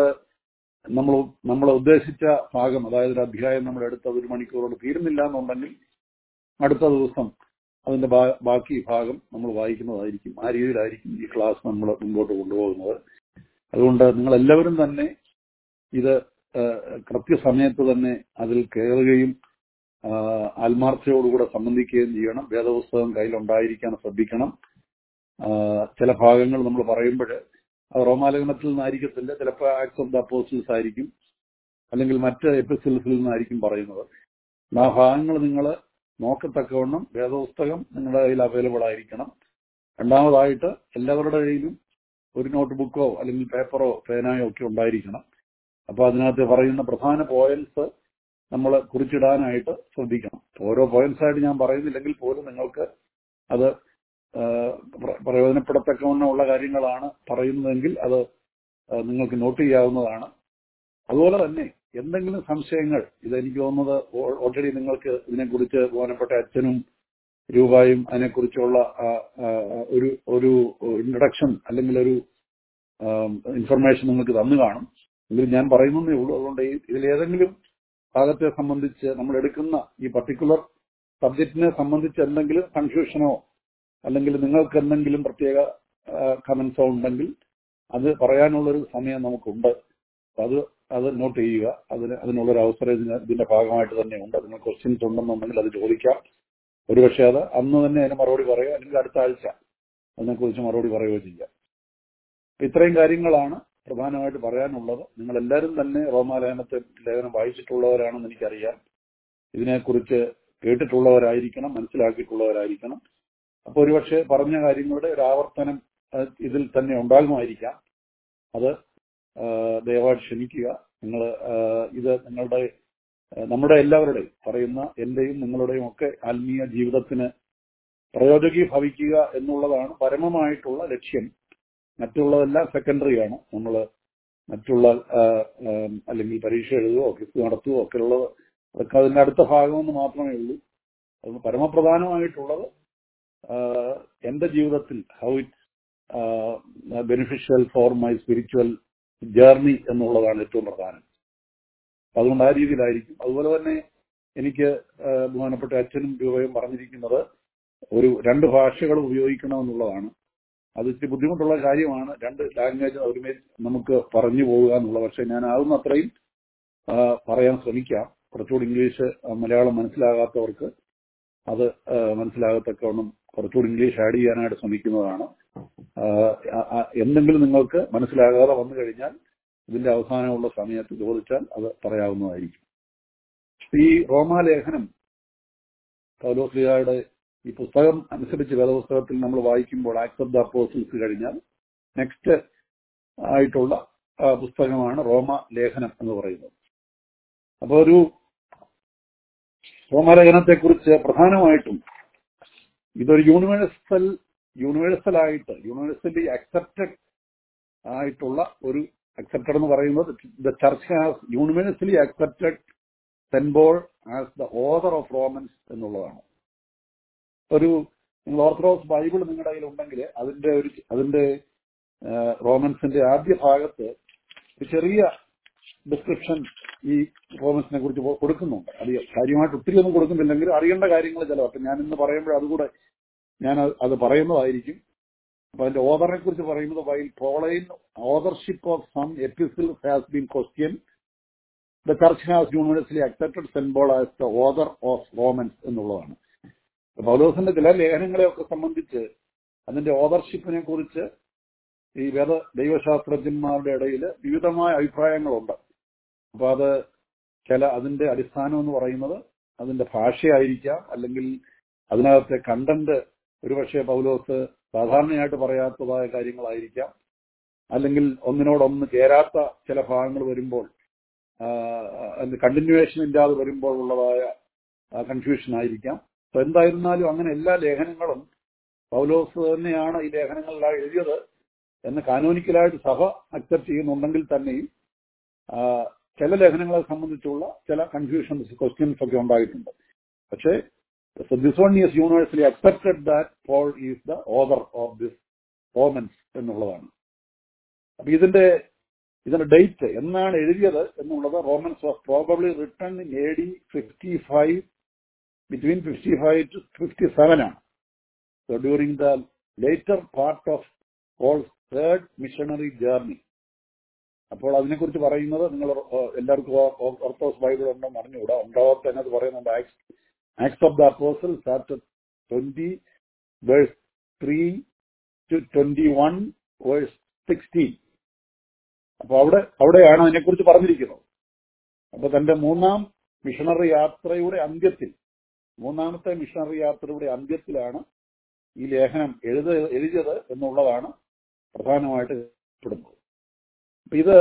നമ്മൾ ഉദ്ദേശിച്ച ഭാഗം, അതായത് ഒരു അധ്യായം നമ്മൾ എടുത്ത് 1 മണിക്കൂർ കൊണ്ട് തീരുന്നില്ല എന്നുണ്ടെങ്കിൽ അടുത്ത ദിവസം അതിന്റെ ബാക്കി ഭാഗം നമ്മൾ വായിക്കുന്നതായിരിക്കും. ആ രീതിയിലായിരിക്കും ഈ ക്ലാസ് നമ്മൾ മുമ്പോട്ട് കൊണ്ടുപോകുന്നത്. അതുകൊണ്ട് നിങ്ങൾ എല്ലാവരും തന്നെ ഇത് കൃത്യസമയത്ത് തന്നെ അതിൽ കയറുകയും ആത്മാർത്ഥതയോടുകൂടെ സംബന്ധിക്കുകയും ചെയ്യണം. വേദപുസ്തകം കയ്യിലുണ്ടായിരിക്കാൻ ശ്രദ്ധിക്കണം. ചില ഭാഗങ്ങൾ നമ്മൾ പറയുമ്പോൾ അത് റോമാലേഖനത്തിൽ നിന്നായിരിക്കത്തില്ല, ചിലപ്പോൾ ആക്ട്സ് ഓഫ് ദ അപ്പോസ്റ്റൽസ് ആയിരിക്കും, അല്ലെങ്കിൽ മറ്റ് എപ്പിസ്റ്റൽസിൽ നിന്നായിരിക്കും പറയുന്നത്. ആ ഭാഗങ്ങൾ നിങ്ങൾ നോക്കത്തക്കവണ്ണം വേദപുസ്തകം നിങ്ങളുടെ കയ്യിൽ അവൈലബിൾ ആയിരിക്കണം. രണ്ടാമതായിട്ട് എല്ലാവരുടെ കയ്യിലും ഒരു നോട്ട് ബുക്കോ അല്ലെങ്കിൽ പേപ്പറോ പേനായോ ഒക്കെ ഉണ്ടായിരിക്കണം. അപ്പൊ അതിനകത്ത് പറയുന്ന പ്രധാന പോയിന്റ്സ് നമ്മൾ കുറിച്ചിടാനായിട്ട് ശ്രദ്ധിക്കണം. ഓരോ പോയിന്റ്സ് ആയിട്ട് ഞാൻ പറയുന്നില്ലെങ്കിൽ പോലും നിങ്ങൾക്ക് അത് പ്രയോജനപ്പെടത്തക്കവണ്ണമുള്ള കാര്യങ്ങളാണ് പറയുന്നതെങ്കിൽ അത് നിങ്ങൾക്ക് നോട്ട് ചെയ്യാവുന്നതാണ്. അതുപോലെ തന്നെ എന്തെങ്കിലും സംശയങ്ങൾ, ഇതെനിക്ക് തോന്നുന്നത് ഓൾറെഡി നിങ്ങൾക്ക് ഇതിനെക്കുറിച്ച് ബഹുമാനപ്പെട്ട അച്ഛനും രൂപായും അതിനെക്കുറിച്ചുള്ള ഒരു ഇൻട്രഡക്ഷൻ അല്ലെങ്കിൽ ഒരു ഇൻഫർമേഷൻ നിങ്ങൾക്ക് തന്നു കാണും. എങ്കിലും ഞാൻ പറയുന്നതേ ഉള്ളൂ. അതുകൊണ്ട് ഇതിലേതെങ്കിലും ഭാഗത്തെ സംബന്ധിച്ച് നമ്മൾ എടുക്കുന്ന ഈ പർട്ടിക്കുലർ സബ്ജക്റ്റിനെ സംബന്ധിച്ച് എന്തെങ്കിലും കൺഫ്യൂഷനോ അല്ലെങ്കിൽ നിങ്ങൾക്ക് എന്തെങ്കിലും പ്രത്യേക കമന്റ്സോ ഉണ്ടെങ്കിൽ അത് പറയാനുള്ളൊരു സമയം നമുക്കുണ്ട്. അത് നോട്ട് ചെയ്യുക. അതിനുള്ളൊരു അവസരം ഇതിന്റെ ഭാഗമായിട്ട് തന്നെ ഉണ്ട്. നിങ്ങൾ ക്വസ്റ്റ്യൻസ് ഉണ്ടെന്നുണ്ടെങ്കിൽ അത് ചോദിക്കാം. ഒരുപക്ഷെ അത് അന്ന് തന്നെ അതിന് മറുപടി പറയുക, അല്ലെങ്കിൽ അടുത്ത ആഴ്ച അതിനെക്കുറിച്ച് മറുപടി പറയുകയോ ചെയ്യാം. ഇത്രയും കാര്യങ്ങളാണ് പ്രധാനമായിട്ട് പറയാനുള്ളത്. നിങ്ങൾ എല്ലാവരും തന്നെ ലേഖനം വായിച്ചിട്ടുള്ളവരാണെന്ന് എനിക്കറിയാം. ഇതിനെക്കുറിച്ച് കേട്ടിട്ടുള്ളവരായിരിക്കണം, മനസ്സിലാക്കിയിട്ടുള്ളവരായിരിക്കണം. അപ്പൊ ഒരുപക്ഷെ പറഞ്ഞ കാര്യങ്ങളുടെ ഒരു ആവർത്തനം ഇതിൽ തന്നെ ഉണ്ടാകുമായിരിക്കാം. അത് ദയവായി ക്ഷമിക്കുക. ഇത് നമ്മുടെ എല്ലാവരുടെയും, പറയുന്ന എന്റെയും നിങ്ങളുടെയും ഒക്കെ ആത്മീയ ജീവിതത്തിന് പ്രയോജകീഭവിക്കുക എന്നുള്ളതാണ് പരമമായിട്ടുള്ള ലക്ഷ്യം. മറ്റുള്ളതെല്ലാം സെക്കൻഡറിയാണ്. നമ്മൾ മറ്റുള്ള അല്ലെങ്കിൽ പരീക്ഷ എഴുതുകയോ ക്വിസ് നടത്തുകയോ ഒക്കെ ഉള്ളത്, അതൊക്കെ അതിന്റെ അടുത്ത ഭാഗമെന്ന് മാത്രമേ ഉള്ളൂ. അത് പരമപ്രധാനമായിട്ടുള്ളത് എന്റെ ജീവിതത്തിൽ how it beneficial for my spiritual journey എന്നുള്ളതാണ് ഏറ്റവും പ്രധാനം. അതുകൊണ്ട് ആ രീതിയിലായിരിക്കും. അതുപോലെ തന്നെ എനിക്ക് ബഹുമാനപ്പെട്ട അച്ഛനും രൂപയും പറഞ്ഞിരിക്കുന്നത് 2 ഭാഷകൾ ഉപയോഗിക്കണമെന്നുള്ളതാണ്. അത് ഇച്ചിരി ബുദ്ധിമുട്ടുള്ള കാര്യമാണ്. 2 ലാംഗ്വേജ് ഒരുമിച്ച് നമുക്ക് പറഞ്ഞു പോകുക എന്നുള്ളത്. പക്ഷെ ഞാൻ ആവുന്ന അത്രയും പറയാൻ ശ്രമിക്കാം. കുറച്ചുകൂടി ഇംഗ്ലീഷ് മലയാളം മനസ്സിലാകാത്തവർക്ക് അത് മനസ്സിലാകത്തക്കവണ്ണം കുറച്ചുകൂടി ഇംഗ്ലീഷ് ആഡ് ചെയ്യാനായിട്ട് ശ്രമിക്കുന്നതാണ്. എന്തെങ്കിലും നിങ്ങൾക്ക് മനസ്സിലാകാതെ വന്നു കഴിഞ്ഞാൽ ഇതിന്റെ അവസാനമുള്ള സമയത്ത് ചോദിച്ചാൽ അത് പറയാവുന്നതായിരിക്കും. ഈ റോമാലേഖനം പൗലോസ്ലീഹായുടെ ഈ പുസ്തകം അനുസരിച്ച് വേദപുസ്തകത്തിൽ നമ്മൾ വായിക്കുമ്പോൾ ആക്ട്സ് ഓഫ് ദ അപ്പോസ്റ്റൽസ് കഴിഞ്ഞാൽ നെക്സ്റ്റ് ആയിട്ടുള്ള പുസ്തകമാണ് റോമ ലേഖനം എന്ന് പറയുന്നത്. അപ്പോൾ ഒരു റോമാലേഖനത്തെക്കുറിച്ച് പ്രധാനമായിട്ടും ഇതൊരു യൂണിവേഴ്സലി അക്സെപ്റ്റഡ് ആയിട്ടുള്ള ഒരു അക്സെപ്റ്റഡ് എന്ന് പറയുന്നത് the church has universally accepted saint Paul as the author of Romans എന്നുള്ളതാണ്. ഒരു നിങ്ങൾ ഓർത്തഡോക്സ് ബൈബിൾ നിങ്ങളുടെ കയ്യിൽ ഉണ്ടെങ്കിൽ അതിന്റെ റോമൻസിന്റെ ആദ്യ ഭാഗത്ത് ഒരു ചെറിയ ഡിസ്ക്രിപ്ഷൻ ഈ റോമൻസിനെ കുറിച്ച് കൊടുക്കുന്നുണ്ട്. അത് കാര്യമായിട്ട് ഒത്തിരി ഒന്നും കൊടുക്കുന്നില്ലെങ്കിൽ അറിയേണ്ട കാര്യങ്ങൾ ചില. അപ്പം ഞാൻ ഇന്ന് പറയുമ്പോൾ അതുകൂടെ ഞാൻ അത് പറയുന്നതായിരിക്കും. അപ്പൊ അതിന്റെ ഓഥറിനെ കുറിച്ച് പറയുന്നത് while Pauline authorship of some epistles has been question the church has universally accepted saint Paul as the author of Romans എന്നുള്ളതാണ്. പൗലോസിന്റെ ചില ലേഖനങ്ങളെയൊക്കെ സംബന്ധിച്ച് അതിന്റെ ഓഥർഷിപ്പിനെ കുറിച്ച് ഈ ദൈവശാസ്ത്രജ്ഞന്മാരുടെ ഇടയിൽ വിവിധമായ അഭിപ്രായങ്ങളുണ്ട്. അപ്പൊ അതിന്റെ അടിസ്ഥാനം എന്ന് പറയുന്നത് അതിന്റെ ഭാഷയായിരിക്കാം, അല്ലെങ്കിൽ അതിനകത്തെ കണ്ടന്റ് ഒരുപക്ഷെ പൗലോസ് സാധാരണയായിട്ട് പറയാത്തതായ കാര്യങ്ങളായിരിക്കാം, അല്ലെങ്കിൽ ഒന്നിനോടൊന്ന് ചേരാത്ത ചില ഭാഗങ്ങൾ വരുമ്പോൾ കണ്ടിന്യൂവേഷൻ ഇല്ലാതെ വരുമ്പോൾ ഉള്ളതായ കൺഫ്യൂഷൻ ആയിരിക്കാം. അപ്പൊ എന്തായിരുന്നാലും അങ്ങനെ എല്ലാ ലേഖനങ്ങളും പൗലോസ് തന്നെയാണ് ഈ ലേഖനങ്ങളിലായി എഴുതിയത് എന്ന് കാനോനിക്കലായിട്ട് സഭ അക്സെപ്റ്റ് ചെയ്യുന്നുണ്ടെങ്കിൽ തന്നെയും ചില ലേഖനങ്ങളെ സംബന്ധിച്ചുള്ള ചില കൺഫ്യൂഷൻസ്, ക്വസ്റ്റ്യൻസ് ഒക്കെ ഉണ്ടായിട്ടുണ്ട്. പക്ഷേ this one is universally accepted that Paul is the author of this Romans എന്നുള്ളതാണ്. അപ്പൊ ഇതിന്റെ ഡേറ്റ് എന്നാണ് എഴുതിയത് എന്നുള്ളത് Romans was probably written in AD 55 between 55 to 57 ആണ്. So during the later part of Paul's third missionary journey. അപ്പോൾ അതിനെക്കുറിച്ച് പറയുന്നത് നിങ്ങൾ എല്ലാവർക്കും ഓർത്തഡോക്സ് ബൈബിൾ ഉണ്ടെന്ന് അറിഞ്ഞുകൂടാ, ഉണ്ടാവാത്ത അതിനകത്ത് പറയുന്നുണ്ട്. Acts of the apostles chapter 20 verse 3 to 21 verse 16. അപ്പൊ അവിടെയാണ് അതിനെക്കുറിച്ച് പറഞ്ഞിരിക്കുന്നത്. അപ്പൊ തന്റെ മൂന്നാമത്തെ മിഷണറി യാത്രയുടെ അന്ത്യത്തിലാണ് ഈ ലേഖനം എഴുതിയത് എന്നുള്ളതാണ് പ്രധാനമായിട്ട് പെടുന്നത്. അപ്പൊ ഇത്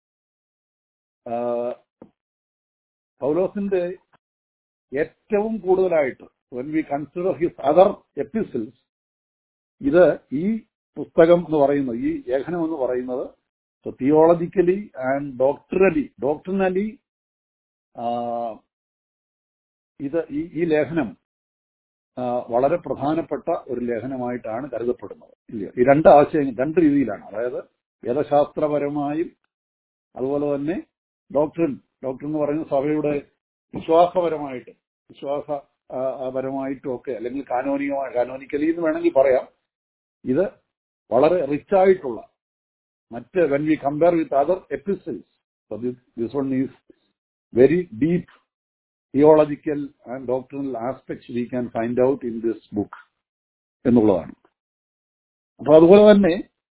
പൗലോസിന്റെ ഏറ്റവും കൂടുതലായിട്ട് when we consider his other epistles, ഇത് ഈ പുസ്തകം എന്ന് പറയുന്നത്, ഈ ലേഖനം എന്ന് പറയുന്നത് തിയോളജിക്കലി ആൻഡ് ഡോക്ട്രിനലി ഈ ലേഖനം വളരെ പ്രധാനപ്പെട്ട ഒരു ലേഖനമായിട്ടാണ് കരുതപ്പെടുന്നത്. ഈ രണ്ട് രീതിയിലാണ്. അതായത് വേദശാസ്ത്രപരമായും അതുപോലെ തന്നെ ഡോക്ട്രിൻ എന്ന് പറയുന്ന സഭയുടെ വിശ്വാസപരമായിട്ടും ഒക്കെ, അല്ലെങ്കിൽ കാനോനിക്കലി എന്ന് വേണമെങ്കിൽ പറയാം. ഇത് വളരെ റിച്ച് ആയിട്ടുള്ള when we compare with other epistles, so this one is very deep theological and doctrinal aspects we can find out in this book എന്നുള്ളതാണ്. അപ്പൊ അതുപോലെ തന്നെ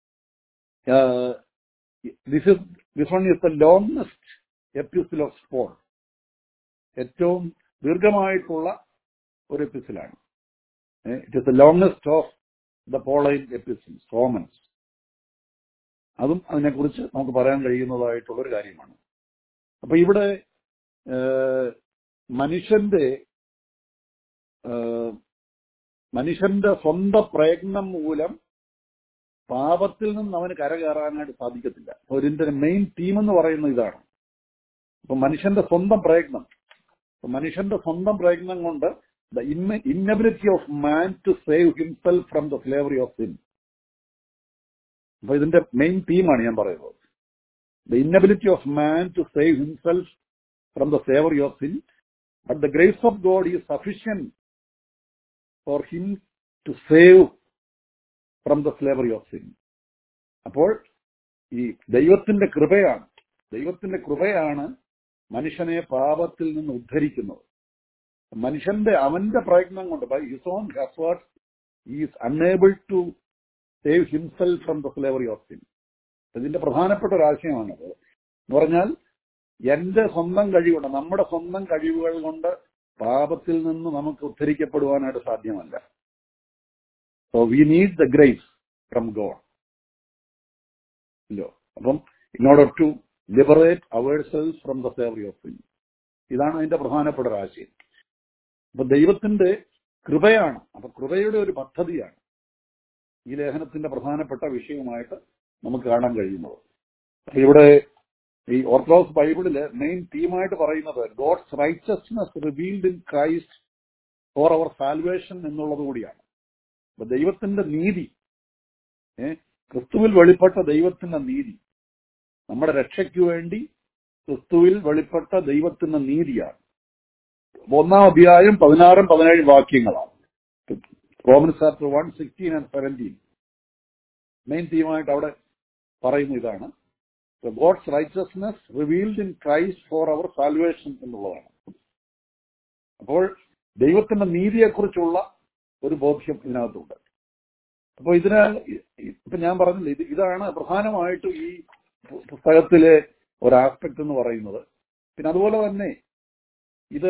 this one is the longest epistle of Paul. ഏറ്റവും ദീർഘമായിട്ടുള്ള ഒരു എപ്പിസിലാണ്. It is the longest of the Pauline epistles, Romans. അതും അതിനെക്കുറിച്ച് നമുക്ക് പറയാൻ കഴിയുന്നതായിട്ടുള്ളൊരു കാര്യമാണ്. അപ്പൊ ഇവിടെ മനുഷ്യന്റെ സ്വന്തം പ്രയത്നം മൂലം പാപത്തിൽ നിന്ന് അവന് കരകയറാനായിട്ട് സാധിക്കത്തില്ല. അപ്പൊ ഇതിന്റെ മെയിൻ തീം എന്ന് പറയുന്നത് ഇതാണ്. അപ്പൊ മനുഷ്യന്റെ സ്വന്തം പ്രയത്നം കൊണ്ട് the inability of man to save himself from the slavery of sin. അപ്പൊ ഇതിന്റെ മെയിൻ തീമാണ് ഞാൻ പറയുന്നത്. The inability of man to save himself from the slavery of sin, but the grace of God is sufficient for him to save from the slavery of sin. അപ്പോൾ ഈ ദൈവത്തിന്റെ കൃപയാണ് മനുഷ്യനെ പാപത്തിൽ നിന്ന് ഉദ്ധരിക്കുന്നത്. അവന്റെ പ്രയത്നം കൊണ്ട് by his own efforts he is unable to save himself from the slavery of sin. ഇതിന്റെ പ്രധാനപ്പെട്ട ഒരു ആശയമാണത്. എന്ന് പറഞ്ഞാൽ നമ്മുടെ സ്വന്തം കഴിവുകൾ കൊണ്ട് പാപത്തിൽ നിന്ന് നമുക്ക് ഉദ്ധരിക്കപ്പെടുവാനായിട്ട് സാധ്യമല്ല. So we need the grace from God. ഇല്ലോ, അപ്പം in order to liberate ourselves from the slavery of sin. ഇതാണ് അതിന്റെ പ്രധാനപ്പെട്ട ഒരു ആശയം. അപ്പൊ ദൈവത്തിന്റെ കൃപയാണ്, അപ്പൊ കൃപയുടെ ഒരു പദ്ധതിയാണ് ഈ ലേഖനത്തിന്റെ പ്രധാനപ്പെട്ട വിഷയമായിട്ട് നമുക്ക് കാണാൻ കഴിയുന്നത്. ഇവിടെ ഈ ഓർത്തഡോക്സ് ബൈബിളില് മെയിൻ തീമായിട്ട് പറയുന്നത് God's righteousness revealed in Christ for our salvation എന്നുള്ളത് കൂടിയാണ്. അപ്പൊ ദൈവത്തിന്റെ നീതി, ക്രിസ്തുവിൽ വെളിപ്പെട്ട ദൈവത്തിന്റെ നീതി, നമ്മുടെ രക്ഷയ്ക്ക് വേണ്ടി ക്രിസ്തുവിൽ വെളിപ്പെട്ട ദൈവത്തിന്റെ നീതിയാണ്. 1-ാം അധ്യായം 16-17 വാക്യങ്ങളാണ്. റോമൻസ് ചാപ്റ്റർ 1:16 and 17 മെയിൻ തീമായിട്ട് അവിടെ പറയുന്ന ഇതാണ്, God's righteousness revealed in Christ for our salvation എന്നുള്ളതാണ്. അപ്പോൾ ദൈവത്തിന്റെ നീതിയെക്കുറിച്ചുള്ള ഒരു ബോധ്യം ഇതിനകത്തുണ്ട്. അപ്പോൾ ഇപ്പൊ ഞാൻ പറഞ്ഞില്ല, ഇതാണ് പ്രധാനമായിട്ടും ഈ പുസ്തകത്തിലെ ഒരു ആസ്പെക്ട് എന്ന് പറയുന്നത്. പിന്നെ അതുപോലെ തന്നെ ഇത്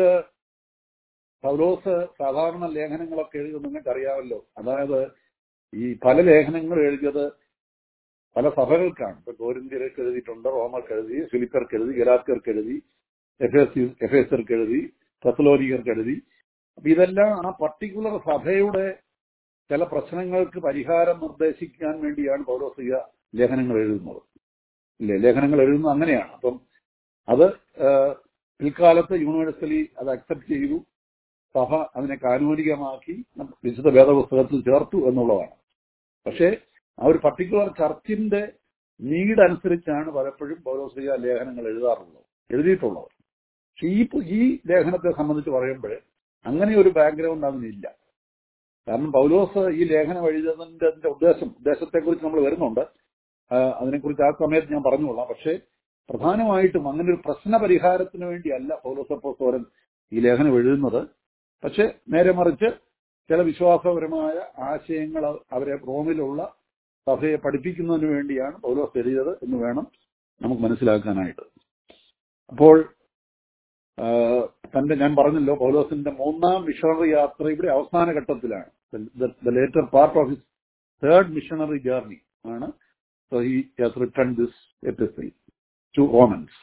പൗലോസ് സാധാരണ ലേഖനങ്ങളൊക്കെ എഴുതുന്നത് നിങ്ങൾക്ക് അറിയാമല്ലോ. അതായത് ഈ പല ലേഖനങ്ങൾ എഴുതിയത് പല സഭകൾക്കാണ്. ഇപ്പൊ കോരിന്ത്യർക്ക് എഴുതിയിട്ടുണ്ട്, റോമർക്ക് എഴുതി, ഫിലിപ്പർക്ക് എഴുതി, ഗലാത്യർക്ക് എഴുതി, എഫേസ്യർക്ക് എഴുതി, തെസലോനിക്കർക്ക് എഴുതി. അപ്പൊ ഇതെല്ലാം ആ പർട്ടിക്കുലർ സഭയുടെ ചില പ്രശ്നങ്ങൾക്ക് പരിഹാരം നിർദ്ദേശിക്കാൻ വേണ്ടിയാണ് പൗലോസ് ലേഖനങ്ങൾ എഴുതുന്നത്. ഇല്ലേ, ലേഖനങ്ങൾ എഴുതുന്നത് അങ്ങനെയാണ്. അപ്പം അത് പിൽക്കാലത്ത് യൂണിവേഴ്സലി അത് അക്സെപ്റ്റ് ചെയ്തു, സഭ അതിനെ കാനൂനികമാക്കി വിശുദ്ധ വേദപുസ്തകത്തിൽ ചേർത്തു എന്നുള്ളതാണ്. പക്ഷേ ആ ഒരു പർട്ടിക്കുലർ ചർച്ചിന്റെ നീഡ് അനുസരിച്ചാണ് പലപ്പോഴും പൗലോസ്ലീഹ ലേഖനങ്ങൾ എഴുതിയിട്ടുള്ളത്. പക്ഷെ ഈ ലേഖനത്തെ സംബന്ധിച്ച് പറയുമ്പോൾ അങ്ങനെ ഒരു ബാക്ക്ഗ്രൗണ്ട് അതിനില്ല. കാരണം പൗലോസ് ഈ ലേഖനം എഴുതുന്നതിന്റെ ഉദ്ദേശത്തെക്കുറിച്ച് നമ്മൾ വരുന്നുണ്ട്, അതിനെക്കുറിച്ച് ആ സമയത്ത് ഞാൻ പറഞ്ഞുകൊള്ളാം. പക്ഷേ പ്രധാനമായിട്ടും അങ്ങനെ ഒരു പ്രശ്ന പരിഹാരത്തിന് വേണ്ടിയല്ല പൗലോസ് അപ്പോസ്തലൻ ഈ ലേഖനം എഴുതുന്നത്. പക്ഷെ നേരെ മറിച്ച് ചില വിശ്വാസപരമായ ആശയങ്ങൾ അവരെ റോമിലുള്ള സഭയെ പഠിപ്പിക്കുന്നതിന് വേണ്ടിയാണ് പൗലോസ് എഴുതിയത് എന്ന് വേണം നമുക്ക് മനസ്സിലാക്കാനായിട്ട്. അപ്പോൾ ഞാൻ പറഞ്ഞല്ലോ, പൗലോസിന്റെ 3-ാം മിഷണറി യാത്രയുടെ അവസാന ഘട്ടത്തിലാണ്. The later part of his 3rd missionary journey ആണ്. So he has written this epistle to Romans.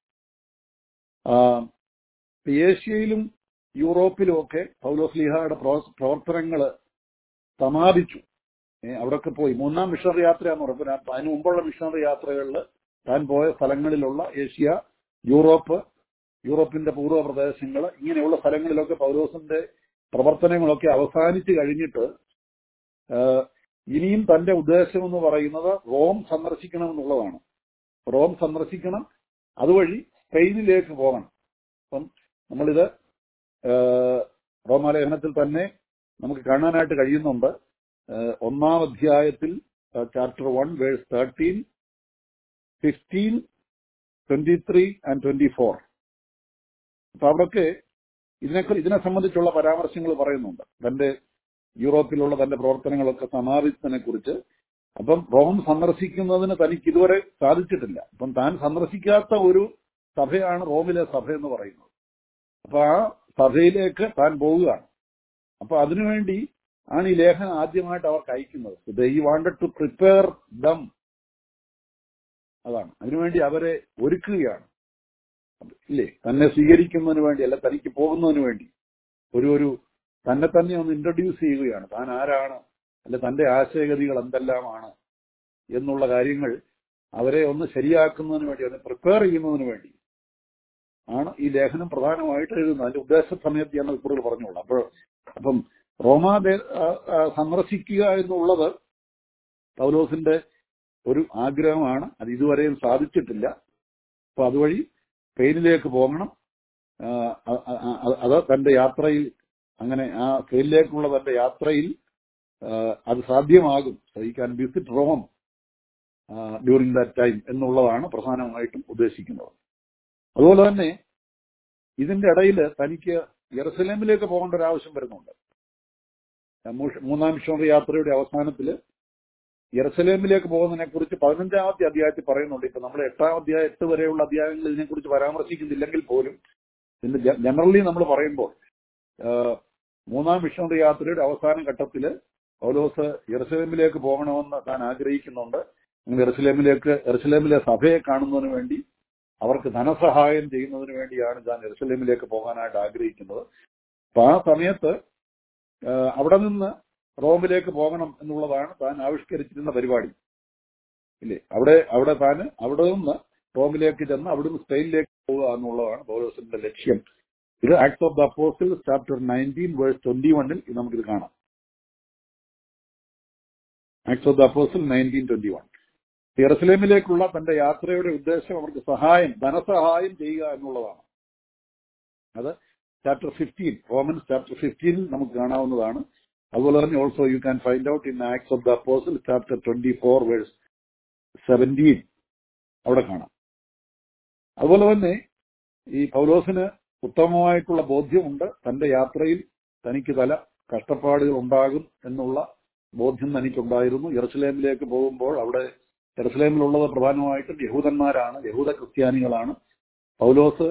ഏഷ്യയിലും യൂറോപ്പിലും ഒക്കെ പൗലോസ്ലീഹയുടെ പ്രവർത്തനങ്ങൾ സമാപിച്ചു. അവിടെയൊക്കെ പോയി 3-ാം മിഷണറി യാത്രയാന്ന് പറയുമ്പോൾ അതിന് മുമ്പുള്ള മിഷണറി യാത്രകളിൽ താൻ പോയ സ്ഥലങ്ങളിലുള്ള ഏഷ്യ, യൂറോപ്പിന്റെ പൂർവ്വ പ്രദേശങ്ങൾ, ഇങ്ങനെയുള്ള സ്ഥലങ്ങളിലൊക്കെ പൗലോസിന്റെ പ്രവർത്തനങ്ങളൊക്കെ അവസാനിച്ച് കഴിഞ്ഞിട്ട് ഇനിയും തന്റെ ഉദ്ദേശം എന്ന് പറയുന്നത് റോം സന്ദർശിക്കണം എന്നുള്ളതാണ്. റോം സന്ദർശിക്കണം, അതുവഴി സ്പെയിനിലേക്ക് പോകണം. അപ്പം നമ്മളിത് റോമാലേഖനത്തിൽ തന്നെ നമുക്ക് കാണാനായിട്ട് കഴിയുന്നുണ്ട്. 1-ാം അധ്യായത്തിൽ ചാപ്റ്റർ 1 വേഴ്സ് 13, 15, 23 and 24. അപ്പൊ അവിടൊക്കെ ഇതിനെ സംബന്ധിച്ചുള്ള പരാമർശങ്ങൾ പറയുന്നുണ്ട്. യൂറോപ്പിലുള്ള തന്റെ പ്രവർത്തനങ്ങളൊക്കെ സമാപിച്ചതിനെ കുറിച്ച്. അപ്പം റോം സന്ദർശിക്കുന്നതിന് തനിക്ക് ഇതുവരെ സാധിച്ചിട്ടില്ല. അപ്പം താൻ സന്ദർശിക്കാത്ത ഒരു സഭയാണ് റോമിലെ സഭ എന്ന് പറയുന്നത്. അപ്പൊ ആ സഭയിലേക്ക് താൻ പോവുകയാണ്. അപ്പൊ അതിനുവേണ്ടി ആണ് ഈ ലേഖനം ആദ്യമായിട്ട് അവർക്ക് അയക്കുന്നത്. He wanted to prepare them. അതാണ്, അതിനുവേണ്ടി അവരെ ഒരുക്കുകയാണ്. ഇല്ലേ, തന്നെ സ്വീകരിക്കുന്നതിന് വേണ്ടി, അല്ല തനിക്ക് പോകുന്നതിന് വേണ്ടി ഒരു തന്നെ ഒന്ന് ഇൻട്രൊഡ്യൂസ് ചെയ്യുകയാണ്. താൻ ആരാണ്, അല്ലെ തന്റെ ആശയഗതികൾ എന്തെല്ലാമാണ് എന്നുള്ള കാര്യങ്ങൾ അവരെ ഒന്ന് ശരിയാക്കുന്നതിന് വേണ്ടി, ഒന്ന് പ്രിപ്പയർ ചെയ്യുന്നതിന് വേണ്ടി ആണ് ഈ ലേഖനം പ്രധാനമായിട്ട് എഴുതുന്നത്. അതിന്റെ ഉദ്ദേശ സമയത്ത് ഞാൻ കൂടുതൽ പറഞ്ഞോളാം. അപ്പം റോമ സന്ദർശിക്കുക എന്നുള്ളത് പൗലോസിന്റെ ഒരു ആഗ്രഹമാണ്. അത് ഇതുവരെയും സാധിച്ചിട്ടില്ല. അപ്പൊ അതുവഴി സ്പെയിനിലേക്ക് പോകണം. അത് തന്റെ യാത്രയിൽ, അങ്ങനെ ആ സ്പെയിനിലേക്കുള്ള തന്റെ യാത്രയിൽ അത് സാധ്യമാകും. He can visit Rome during that time എന്നുള്ളതാണ് പ്രധാനമായിട്ടും ഉദ്ദേശിക്കുന്നത്. അതുപോലെ തന്നെ ഇതിന്റെ ഇടയിൽ തനിക്ക് യെറുസലേമിലേക്ക് പോകേണ്ട ഒരു ആവശ്യം വരുന്നുണ്ട്. 3-ാം മിഷണറി യാത്രയുടെ അവസാനത്തിൽ യെറുസലേമിലേക്ക് പോകുന്നതിനെ കുറിച്ച് 15-ാമത്തെ അധ്യായത്തിൽ പറയുന്നുണ്ട്. ഇപ്പൊ നമ്മൾ 8-ാം അധ്യായം 8 വരെയുള്ള അധ്യായങ്ങൾ ഇതിനെക്കുറിച്ച് പരാമർശിക്കുന്നില്ലെങ്കിൽ പോലും ഇതിന്റെ ജനറലി നമ്മൾ പറയുമ്പോൾ മൂന്നാം മിഷണറി യാത്രയുടെ അവസാന ഘട്ടത്തിൽ പൗലോസ് യെരുശലേമിലേക്ക് പോകണമെന്ന് താൻ ആഗ്രഹിക്കുന്നുണ്ട്. യെരുശലേമിലെ സഭയെ കാണുന്നതിന് വേണ്ടി, അവർക്ക് ധനസഹായം ചെയ്യുന്നതിന് വേണ്ടിയാണ് താൻ യെരുശലേമിലേക്ക് പോകാനായിട്ട് ആഗ്രഹിക്കുന്നത്. അപ്പൊ ആ സമയത്ത് അവിടെ നിന്ന് റോമിലേക്ക് പോകണം എന്നുള്ളതാണ് താൻ ആവിഷ്കരിച്ചിരുന്ന പരിപാടി, ഇല്ലേ? അവിടെ നിന്ന് റോമിലേക്ക് ചെന്ന് അവിടുന്ന് സ്പെയിനിലേക്ക് പോവുക എന്നുള്ളതാണ് പൗലോസിന്റെ ലക്ഷ്യം. ഇത് acts of the apostles chapter 19 verse 21 നമുക്കിത് കാണാം. Acts of the apostle 19:21. യെരുശലേമിലേക്കുള്ള തന്റെ യാത്രയുടെ ഉദ്ദേശം അവർക്ക് ധനസഹായം ചെയ്യുക എന്നുള്ളതാണ്. അത് ചാപ്റ്റർ 15, റോമൻസ് ചാപ്റ്റർ 15 നമുക്ക് കാണാവുന്നതാണ്. അതുപോലെ തന്നെ also you can find out in acts of the apostle chapter 24 verse 17 അവിടെ കാണാം. അതുപോലെ തന്നെ ഈ പൗലോസിന് ഉത്തമമായിട്ടുള്ള ബോധ്യമുണ്ട്. തന്റെ യാത്രയിൽ തനിക്ക് കഷ്ടപ്പാടുകൾ ഉണ്ടാകും എന്നുള്ള ബോധ്യം തനിക്കുണ്ടായിരുന്നു. യെരുശലേമിലേക്ക് പോകുമ്പോൾ അവിടെ യെരുശലേമിലുള്ളത് പ്രധാനമായിട്ടും യഹൂദന്മാരാണ്, യഹൂദ ക്രിസ്ത്യാനികളാണ്. പൗലോസ്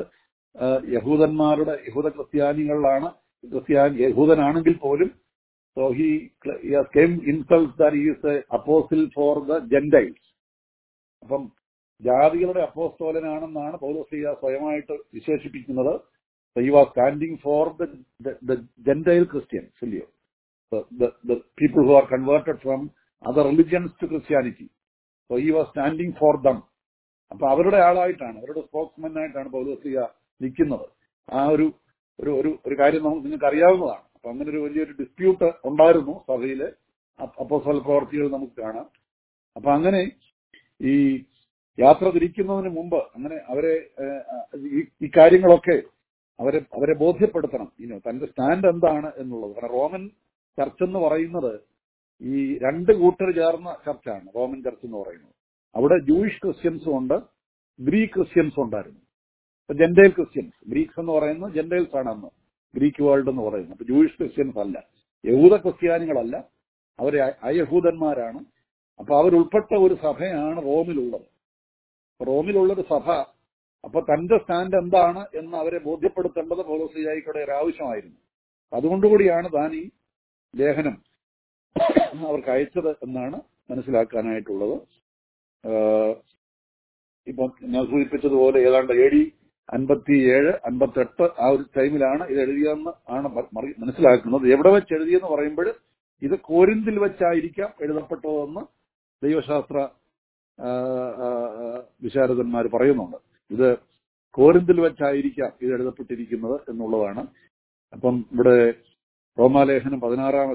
യഹൂദ ക്രിസ്ത്യാനികളിലാണ്, യഹൂദനാണെങ്കിൽ പോലും so he came himself that he is a apostle for the Gentiles. അപ്പം ജാതികളുടെ അപ്പോസ്തലനാണെന്നാണ് പൗലോസ് സ്വയമായിട്ട് വിശേഷിപ്പിക്കുന്നത്. he was standing for the Gentile Christians, ഇല്ലയോ? the people who are converted from other religions to Christianity. So he was standing for them. അപ്പൊ അവരുടെ ആളായിട്ടാണ്, അവരുടെ spokesman ആയിട്ടാണ് പൗലോസ് നിൽക്കുന്നത്. ആ ഒരു കാര്യം നിങ്ങൾക്ക് അറിയാവുന്നതാണ്. അപ്പൊ അങ്ങനെ ഒരു വലിയൊരു ഡിസ്പ്യൂട്ട് ഉണ്ടായിരുന്നു സഭയിലെ അപ്പോസ്തല പ്രവർത്തികൾ നമുക്ക് കാണാം. അപ്പൊ അങ്ങനെ ഈ യാത്ര തിരിക്കുന്നതിന് മുമ്പ് അങ്ങനെ ഈ കാര്യങ്ങളൊക്കെ അവരെ ബോധ്യപ്പെടുത്തണം. തന്റെ സ്റ്റാൻഡ് എന്താണ് എന്നുള്ളത്. കാരണം റോമൻ ചർച്ച് എന്ന് പറയുന്നത് ഈ രണ്ട് കൂട്ടർ ചേർന്ന ചർച്ചാണ് റോമൻ ചർച്ച് എന്ന് പറയുന്നത്. അവിടെ ജൂയിഷ് ക്രിസ്ത്യൻസും ഉണ്ട്, ഗ്രീക്ക് ക്രിസ്ത്യൻസും ഉണ്ടായിരുന്നു. ജെന്റൈൽ ക്രിസ്ത്യൻസ്, ഗ്രീക്സ് എന്ന് പറയുന്നത് ജെന്റൈൽസ് ആണ് അന്ന് ഗ്രീക്ക് വേൾഡ് എന്ന് പറയുന്നത്. അപ്പൊ ജൂയിഷ് ക്രിസ്ത്യൻസ് അല്ല, യഹൂദ ക്രിസ്ത്യാനികളല്ല, അവരെ അയഹൂദന്മാരാണ്. അപ്പൊ അവരുൾപ്പെട്ട ഒരു സഭയാണ് റോമിലുള്ളത്. റോമിലുള്ളൊരു സഭ, അപ്പൊ തന്റെ സ്റ്റാൻഡ് എന്താണ് എന്ന് അവരെ ബോധ്യപ്പെടുത്തേണ്ടത് പൗലോസിയായിക്കൂടെ ഒരു ആവശ്യമായിരുന്നു. അതുകൊണ്ടുകൂടിയാണ് താൻ ഈ ലേഖനം അവർക്ക് അയച്ചത് എന്നാണ് മനസ്സിലാക്കാനായിട്ടുള്ളത്. ഇപ്പം ഞാൻ സൂചിപ്പിച്ചതുപോലെ ഏതാണ്ട് AD 57, 58 ആ ഒരു ടൈമിലാണ് ഇത് എഴുതിയതെന്ന് ആണ് മനസ്സിലാക്കുന്നത്. എവിടെ വെച്ച് എഴുതിയെന്ന് പറയുമ്പോൾ ഇത് കോരിന്തിൽ വെച്ചായിരിക്കാം എഴുതപ്പെട്ടതെന്ന് ദൈവശാസ്ത്ര വിശാരദന്മാർ പറയുന്നുണ്ട്. ഇത് കോരിന്തിൽ വെച്ചായിരിക്കാം ഇത് എഴുതപ്പെട്ടിരിക്കുന്നത് എന്നുള്ളതാണ്. അപ്പം ഇവിടെ റോമാലേഖനം 16-ാം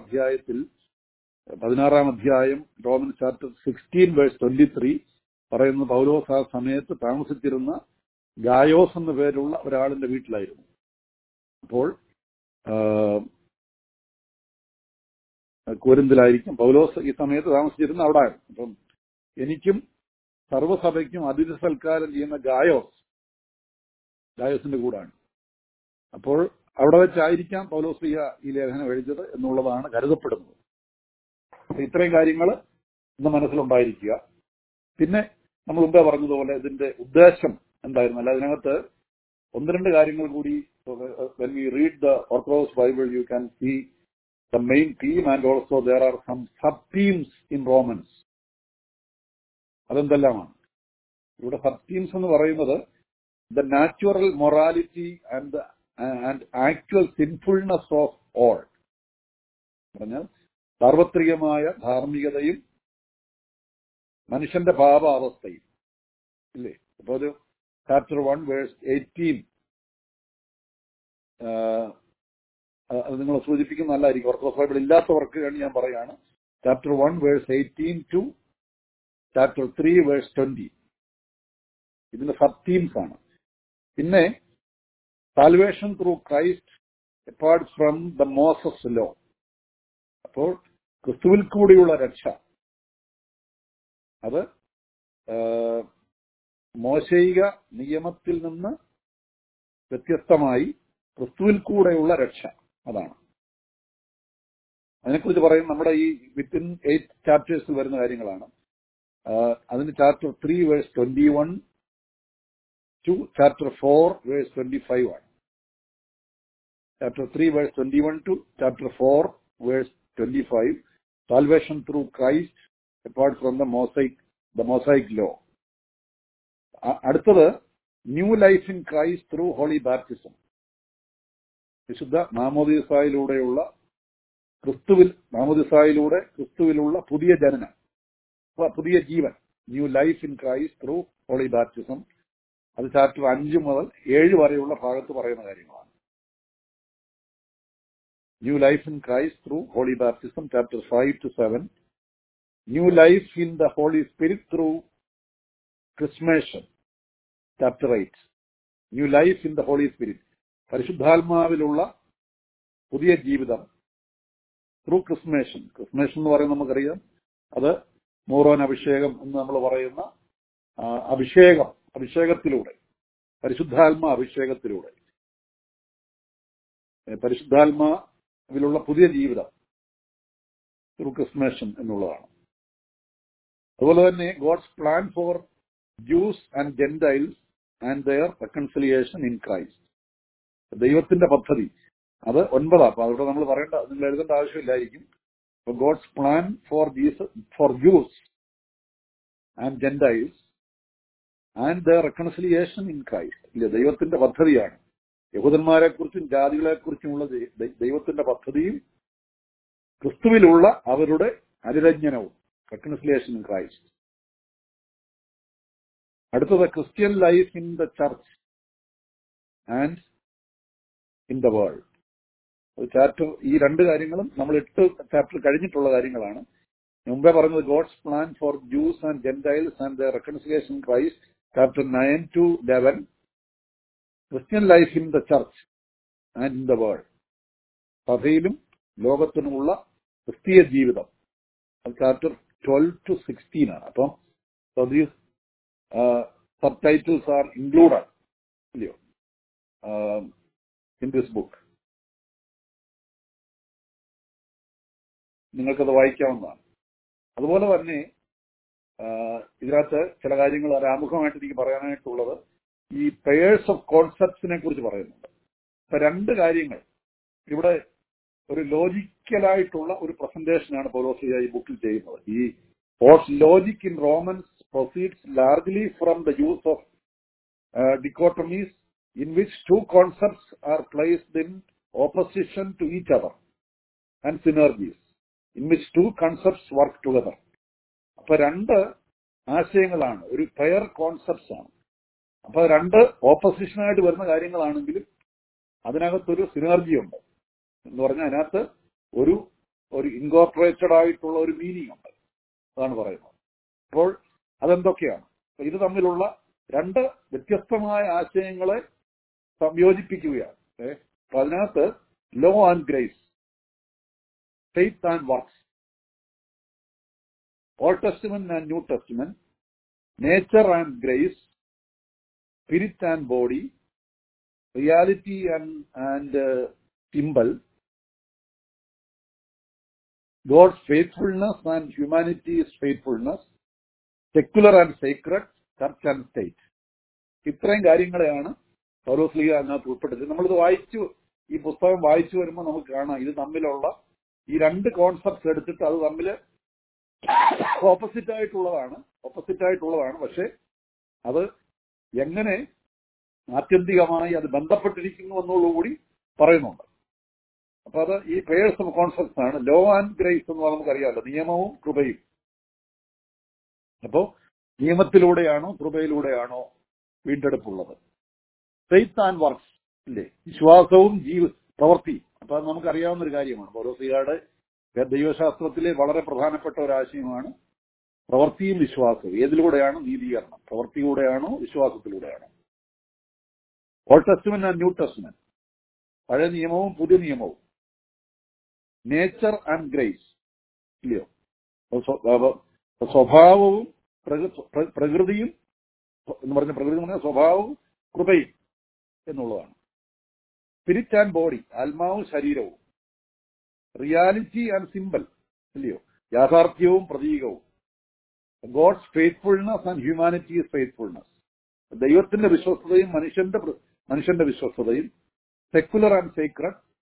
അധ്യായം റോമൻ ചാപ്റ്റർ 16 വേഴ്സ് 23 പറയുന്ന പൗലോസ് ആ സമയത്ത് താമസിച്ചിരുന്ന ഗായോസ് എന്ന പേരുള്ള ഒരാളിന്റെ വീട്ടിലായിരുന്നു. അപ്പോൾ കോരിന്തിലായിരിക്കും പൗലോസ് ഈ സമയത്ത് താമസിച്ചിരുന്ന അവിടെ. അപ്പം എനിക്കും സർവ്വസഭയ്ക്കും അതിഥി സൽക്കാരം ചെയ്യുന്ന ഗായോസിന്റെ കൂടാണ്. അപ്പോൾ അവിടെ വെച്ചായിരിക്കാം പൗലോസ് ഈ ലേഖനം എഴുതിയത് എന്നുള്ളതാണ് കരുതപ്പെടുന്നത്. ഇത്രയും കാര്യങ്ങൾ ഇന്ന് മനസ്സിലുണ്ടായിരിക്കുക. പിന്നെ നമ്മൾ മുമ്പേ പറഞ്ഞതുപോലെ ഇതിന്റെ ഉദ്ദേശം എന്തായിരുന്നു? അല്ല, അതിനകത്ത് ഒന്ന് രണ്ട് കാര്യങ്ങൾ കൂടി when we read the Orthodox Bible you can see the main theme and also there are some sub-themes in Romans. അതെന്തെല്ലാമാണ്? ഇവിടെ sub-themes എന്ന് പറയുന്നത് the natural morality and actual sinfulness of all. പറഞ്ഞാൽ സാർവത്രികമായ ധാർമ്മികതയും മനുഷ്യന്റെ പാപാവസ്ഥയും, ഇല്ലേ? അപ്പൊ ഒരു ചാപ്റ്റർ 1 വേഴ്സ് 18 അത് നിങ്ങൾ സൂചിപ്പിക്കുന്ന നല്ലതായിരിക്കും. ഓർത്തഡോക്സ് ബൈബിൾ ഇല്ലാത്തവർക്ക് വേണ്ടി ഞാൻ പറയാണ്. Chapter 1 verse 18 to chapter 3 verse 20 ഇതിന്റെ സബ് തീംസ് ആണ്. പിന്നെ salvation through Christ apart from the Moses law. അപ്പോൾ ക്രിസ്തുവിൽ കൂടിയുള്ള രക്ഷ, അത് മോശയിക നിയമത്തിൽ നിന്ന് വ്യത്യസ്തമായി ക്രിസ്തുവിൽ കൂടെയുള്ള രക്ഷ, അതാണ്. അതിനെക്കുറിച്ച് പറയും നമ്മുടെ ഈ വിത്തിൻ 8 ചാപ്റ്റേഴ്സിൽ വരുന്ന കാര്യങ്ങളാണ്. അതിന് chapter 3 verse 21 to chapter 4 verse 25 ആണ്. chapter 3, verse 21 to chapter 4, verse 25. Salvation through Christ apart from the Mosaic law. അടുത്തത് new life in Christ through holy baptism. വിശുദ്ധ മാമോദീസായിലൂടെ ക്രിസ്തുവിലുള്ള പുതിയ ജനനം, പുതിയ ജീവൻ, new life in Christ through holy baptism. അത് ചാപ്റ്റർ 5 മുതൽ 7 വരെയുള്ള ഭാഗത്ത് പറയുന്ന കാര്യങ്ങളാണ്. New life in Christ through holy baptism, chapter 5 to 7. New life in the holy spirit through chrismation, chapter 8. New life in the holy spirit, പരിശുദ്ധാത്മാവിലുള്ള പുതിയ ജീവിതം through chrismation. Chrismation എന്ന് പറയുന്നത് നമുക്കറിയാം, അത് മൂറോൻ അഭിഷേകം എന്ന് നമ്മൾ പറയുന്ന അഭിഷേകത്തിലൂടെ, പരിശുദ്ധാത്മാ അഭിഷേകത്തിലൂടെ, പരിശുദ്ധാത്മാവിലുള്ള പുതിയ ജീവിതം ത്രൂ ക്രിസ്മേഷൻ എന്നുള്ളതാണ്. അതുപോലെ തന്നെ God's plan for Jews and Gentiles and their reconciliation in Christ. ദൈവത്തിന്റെ പദ്ധതി അത് 9. അപ്പൊ അവിടെ നമ്മൾ നിങ്ങൾ എഴുതേണ്ട ആവശ്യമില്ലായിരിക്കും. God's plan for Jews and Gentiles and their reconciliation in Christ. ഇല്ല, ദൈവത്തിന്റെ പദ്ധതിയാണ്. യഹൂദന്മാരെ കുറിച്ചും ജാതികളെ കുറിച്ചുമുള്ള ദൈവത്തിന്റെ പദ്ധതിയും ക്രിസ്തുവിലുള്ള അവരുടെ അനുരഞ്ജനവും, റെക്കൺസിലിയേഷൻ ഇൻ ക്രൈസ്റ്റ്. അടുത്തത് Christian life in the church and in the world. Chapter, ഈ 2 കാര്യങ്ങളും നമ്മൾ 8 ചാപ്റ്റർ കഴിഞ്ഞിട്ടുള്ള കാര്യങ്ങളാണ്. മുമ്പേ പറഞ്ഞത് God's plan for Jews and Gentiles and the reconciliation in Christ, chapter 9 to 11. Christian life in the church and in the world, സഭയിലും ലോകത്തിനുമുള്ള ക്രിസ്തീയ ജീവിതം, ചാപ്റ്റർ 12 to 16 ആണ്. അപ്പം these subtitles are included in this book. നിങ്ങൾക്കത് വായിക്കാവുന്നതാണ്. അതുപോലെ തന്നെ ഇതിനകത്ത് ചില കാര്യങ്ങൾ ആമുഖമായിട്ട് എനിക്ക് പറയാനായിട്ടുള്ളത്, ഈ പെയേഴ്സ് ഓഫ് കോൺസെപ്റ്റ്സിനെ കുറിച്ച് പറയുന്നുണ്ട്. അപ്പൊ 2 കാര്യങ്ങൾ ഇവിടെ ഒരു ലോജിക്കലായിട്ടുള്ള ഒരു പ്രസന്റേഷനാണ് പൗലോസ് ഈ ബുക്കിൽ ചെയ്യുന്നത്. ഈ logic in Romans proceeds largely from the use of dichotomies in which 2 concepts are placed in opposition to each other, and synergies in which 2 concepts work together. അപ്പൊ 2 ആശയങ്ങളാണ്, ഒരു പെയർ കോൺസെപ്റ്റ്സ് ആണ്. അപ്പൊ 2 ഓപ്പോസിഷനായിട്ട് വരുന്ന കാര്യങ്ങളാണെങ്കിലും അതിനകത്തൊരു സിനർജി ഉണ്ട് എന്ന് പറഞ്ഞാൽ അതിനകത്ത് ഒരു ഇൻകോർപ്പറേറ്റഡ് ആയിട്ടുള്ള ഒരു മീനിങ് ഉണ്ട്. അതാണ് പറയുന്നത്. അപ്പോൾ അതെന്തൊക്കെയാണ്? ഇത് തമ്മിലുള്ള 2 വ്യത്യസ്തമായ ആശയങ്ങളെ സംയോജിപ്പിക്കുകയാണ്. അപ്പൊ അതിനകത്ത് law and grace, faith and works, old testament and new testament, nature and grace, spirit and body, reality and symbol, God's faithfulness and humanity's faithfulness, secular and sacred, church and state. ഇത്രയും കാര്യങ്ങളെയാണ് പൗലോസ് ലീഗ അതിനകത്ത് ഉൾപ്പെടുത്തി. നമ്മളിത് ഈ പുസ്തകം വായിച്ചു വരുമ്പോൾ നമുക്ക് കാണാം ഇത് തമ്മിലുള്ള ഈ 2 കോൺസെപ്റ്റ്സ് എടുത്തിട്ട് അത് തമ്മിൽ ഓപ്പോസിറ്റ് ആയിട്ടുള്ളതാണ്. പക്ഷെ അത് എങ്ങനെ ആത്യന്തികമായി അത് ബന്ധപ്പെട്ടിരിക്കുന്നു എന്നുള്ളതുകൂടി പറയുന്നുണ്ട്. അപ്പൊ അത് ഈ പെയേഴ്സ് ഓഫ് കോൺസെപ്റ്റ്സ് ആണ്. ലോ ആൻഡ് ഗ്രേസ് എന്ന് നമുക്കറിയാമല്ലോ, നിയമവും കൃപയും. അപ്പോ നിയമത്തിലൂടെയാണോ കൃപയിലൂടെയാണോ വീണ്ടെടുപ്പുള്ളത്? ഫെയ്ത്ത് ആൻഡ് വർക്ക്സ്, ഇല്ലേ, വിശ്വാസവും പ്രവൃത്തി. അപ്പൊ അത് നമുക്കറിയാവുന്ന ഒരു കാര്യമാണ്. പൗലോസിയുടെ ദൈവശാസ്ത്രത്തിലെ വളരെ പ്രധാനപ്പെട്ട ഒരു ആശയമാണ് പ്രവൃത്തിയും വിശ്വാസവും. ഏതിലൂടെയാണ് നീതീകരണം? പ്രവൃത്തിയിലൂടെയാണോ വിശ്വാസത്തിലൂടെയാണോ? Old testament and new testament, പഴയ നിയമവും പുതിയ നിയമവും. നേച്ചർ ആൻഡ് ഗ്രേസ്, ഇല്ലയോ, സ്വഭാവവും പ്രകൃതിയും എന്ന് പറഞ്ഞ സ്വഭാവവും കൃപയും എന്നുള്ളതാണ്. സ്പിരിറ്റ് ആൻഡ് ബോഡി, ആത്മാവും ശരീരവും. റിയാലിറ്റി ആൻഡ് സിംബൽ, ഇല്ലയോ, യാഥാർത്ഥ്യവും പ്രതീകവും. God's faithfulness and humanity's faithfulness, ദൈവത്തിന്റെ വിശ്വസ്തതയും മനുഷ്യന്റെ വിശ്വസ്തതയും. സെക്യുലർ ആൻഡ് സേക്രഡ്,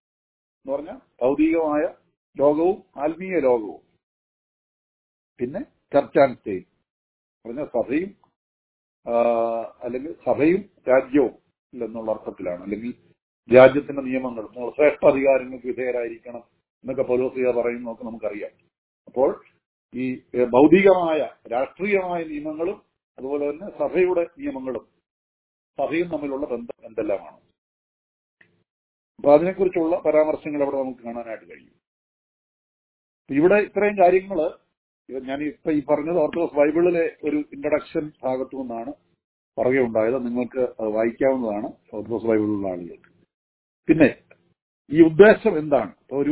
എന്ന് പറഞ്ഞാൽ ഭൗതികമായ ലോകവും ആത്മീയ ലോകവും. പിന്നെ ചർച്ച് ആൻഡ് സ്റ്റേറ്റ് പറഞ്ഞാൽ സഭയും അല്ലെങ്കിൽ സഭയും രാജ്യവും എന്നുള്ള അർത്ഥത്തിലാണ്. അല്ലെങ്കിൽ രാജ്യത്തിന്റെ നിയമങ്ങൾ, നിങ്ങൾ ശ്രേഷ്ഠാധികാരങ്ങൾക്ക് വിധേയരായിരിക്കണം എന്നൊക്കെ പൗലോസ് പറയുന്നതൊക്കെ നമുക്കറിയാം. അപ്പോൾ ഈ ഭൗതികമായ രാഷ്ട്രീയമായ നിയമങ്ങളും അതുപോലെ തന്നെ സഭയുടെ നിയമങ്ങളും സഭയും തമ്മിലുള്ള ബന്ധം എന്തെല്ലാമാണ്. അപ്പൊ അതിനെക്കുറിച്ചുള്ള പരാമർശങ്ങൾ അവിടെ നമുക്ക് കാണാനായിട്ട് കഴിയും. ഇവിടെ ഇത്രയും കാര്യങ്ങൾ ഞാൻ ഇപ്പൊ ഈ പറഞ്ഞത് ഓർത്തഡോക്സ് ബൈബിളിലെ ഒരു ഇൻട്രൊഡക്ഷൻ ഭാഗത്തു നിന്നാണ് പറയുകയുണ്ടായത്. നിങ്ങൾക്ക് അത് വായിക്കാവുന്നതാണ് ഓർത്തഡോക്സ് ബൈബിളിലുള്ള ആളുകൾക്ക്. പിന്നെ ഈ ഉദ്ദേശം എന്താണ്?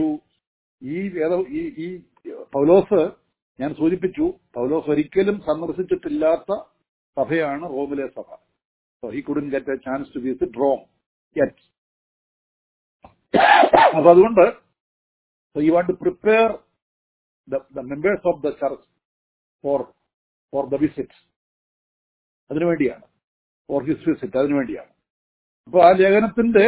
ഈ പൗലോസ്, ഞാൻ സൂചിപ്പിച്ചു, പൗലോസ് ഒരിക്കലും സന്ദർശിച്ചിട്ടില്ലാത്ത സഭയാണ് റോമിലെ സഭ. So he couldn't get a chance to visit Rome yet. അപ്പൊ അതുകൊണ്ട് you want to prepare the members of the church for the visit. അതിനുവേണ്ടിയാണ്, for his visit, അതിനുവേണ്ടിയാണ്. അപ്പൊ ആ ലേഖനത്തിന്റെ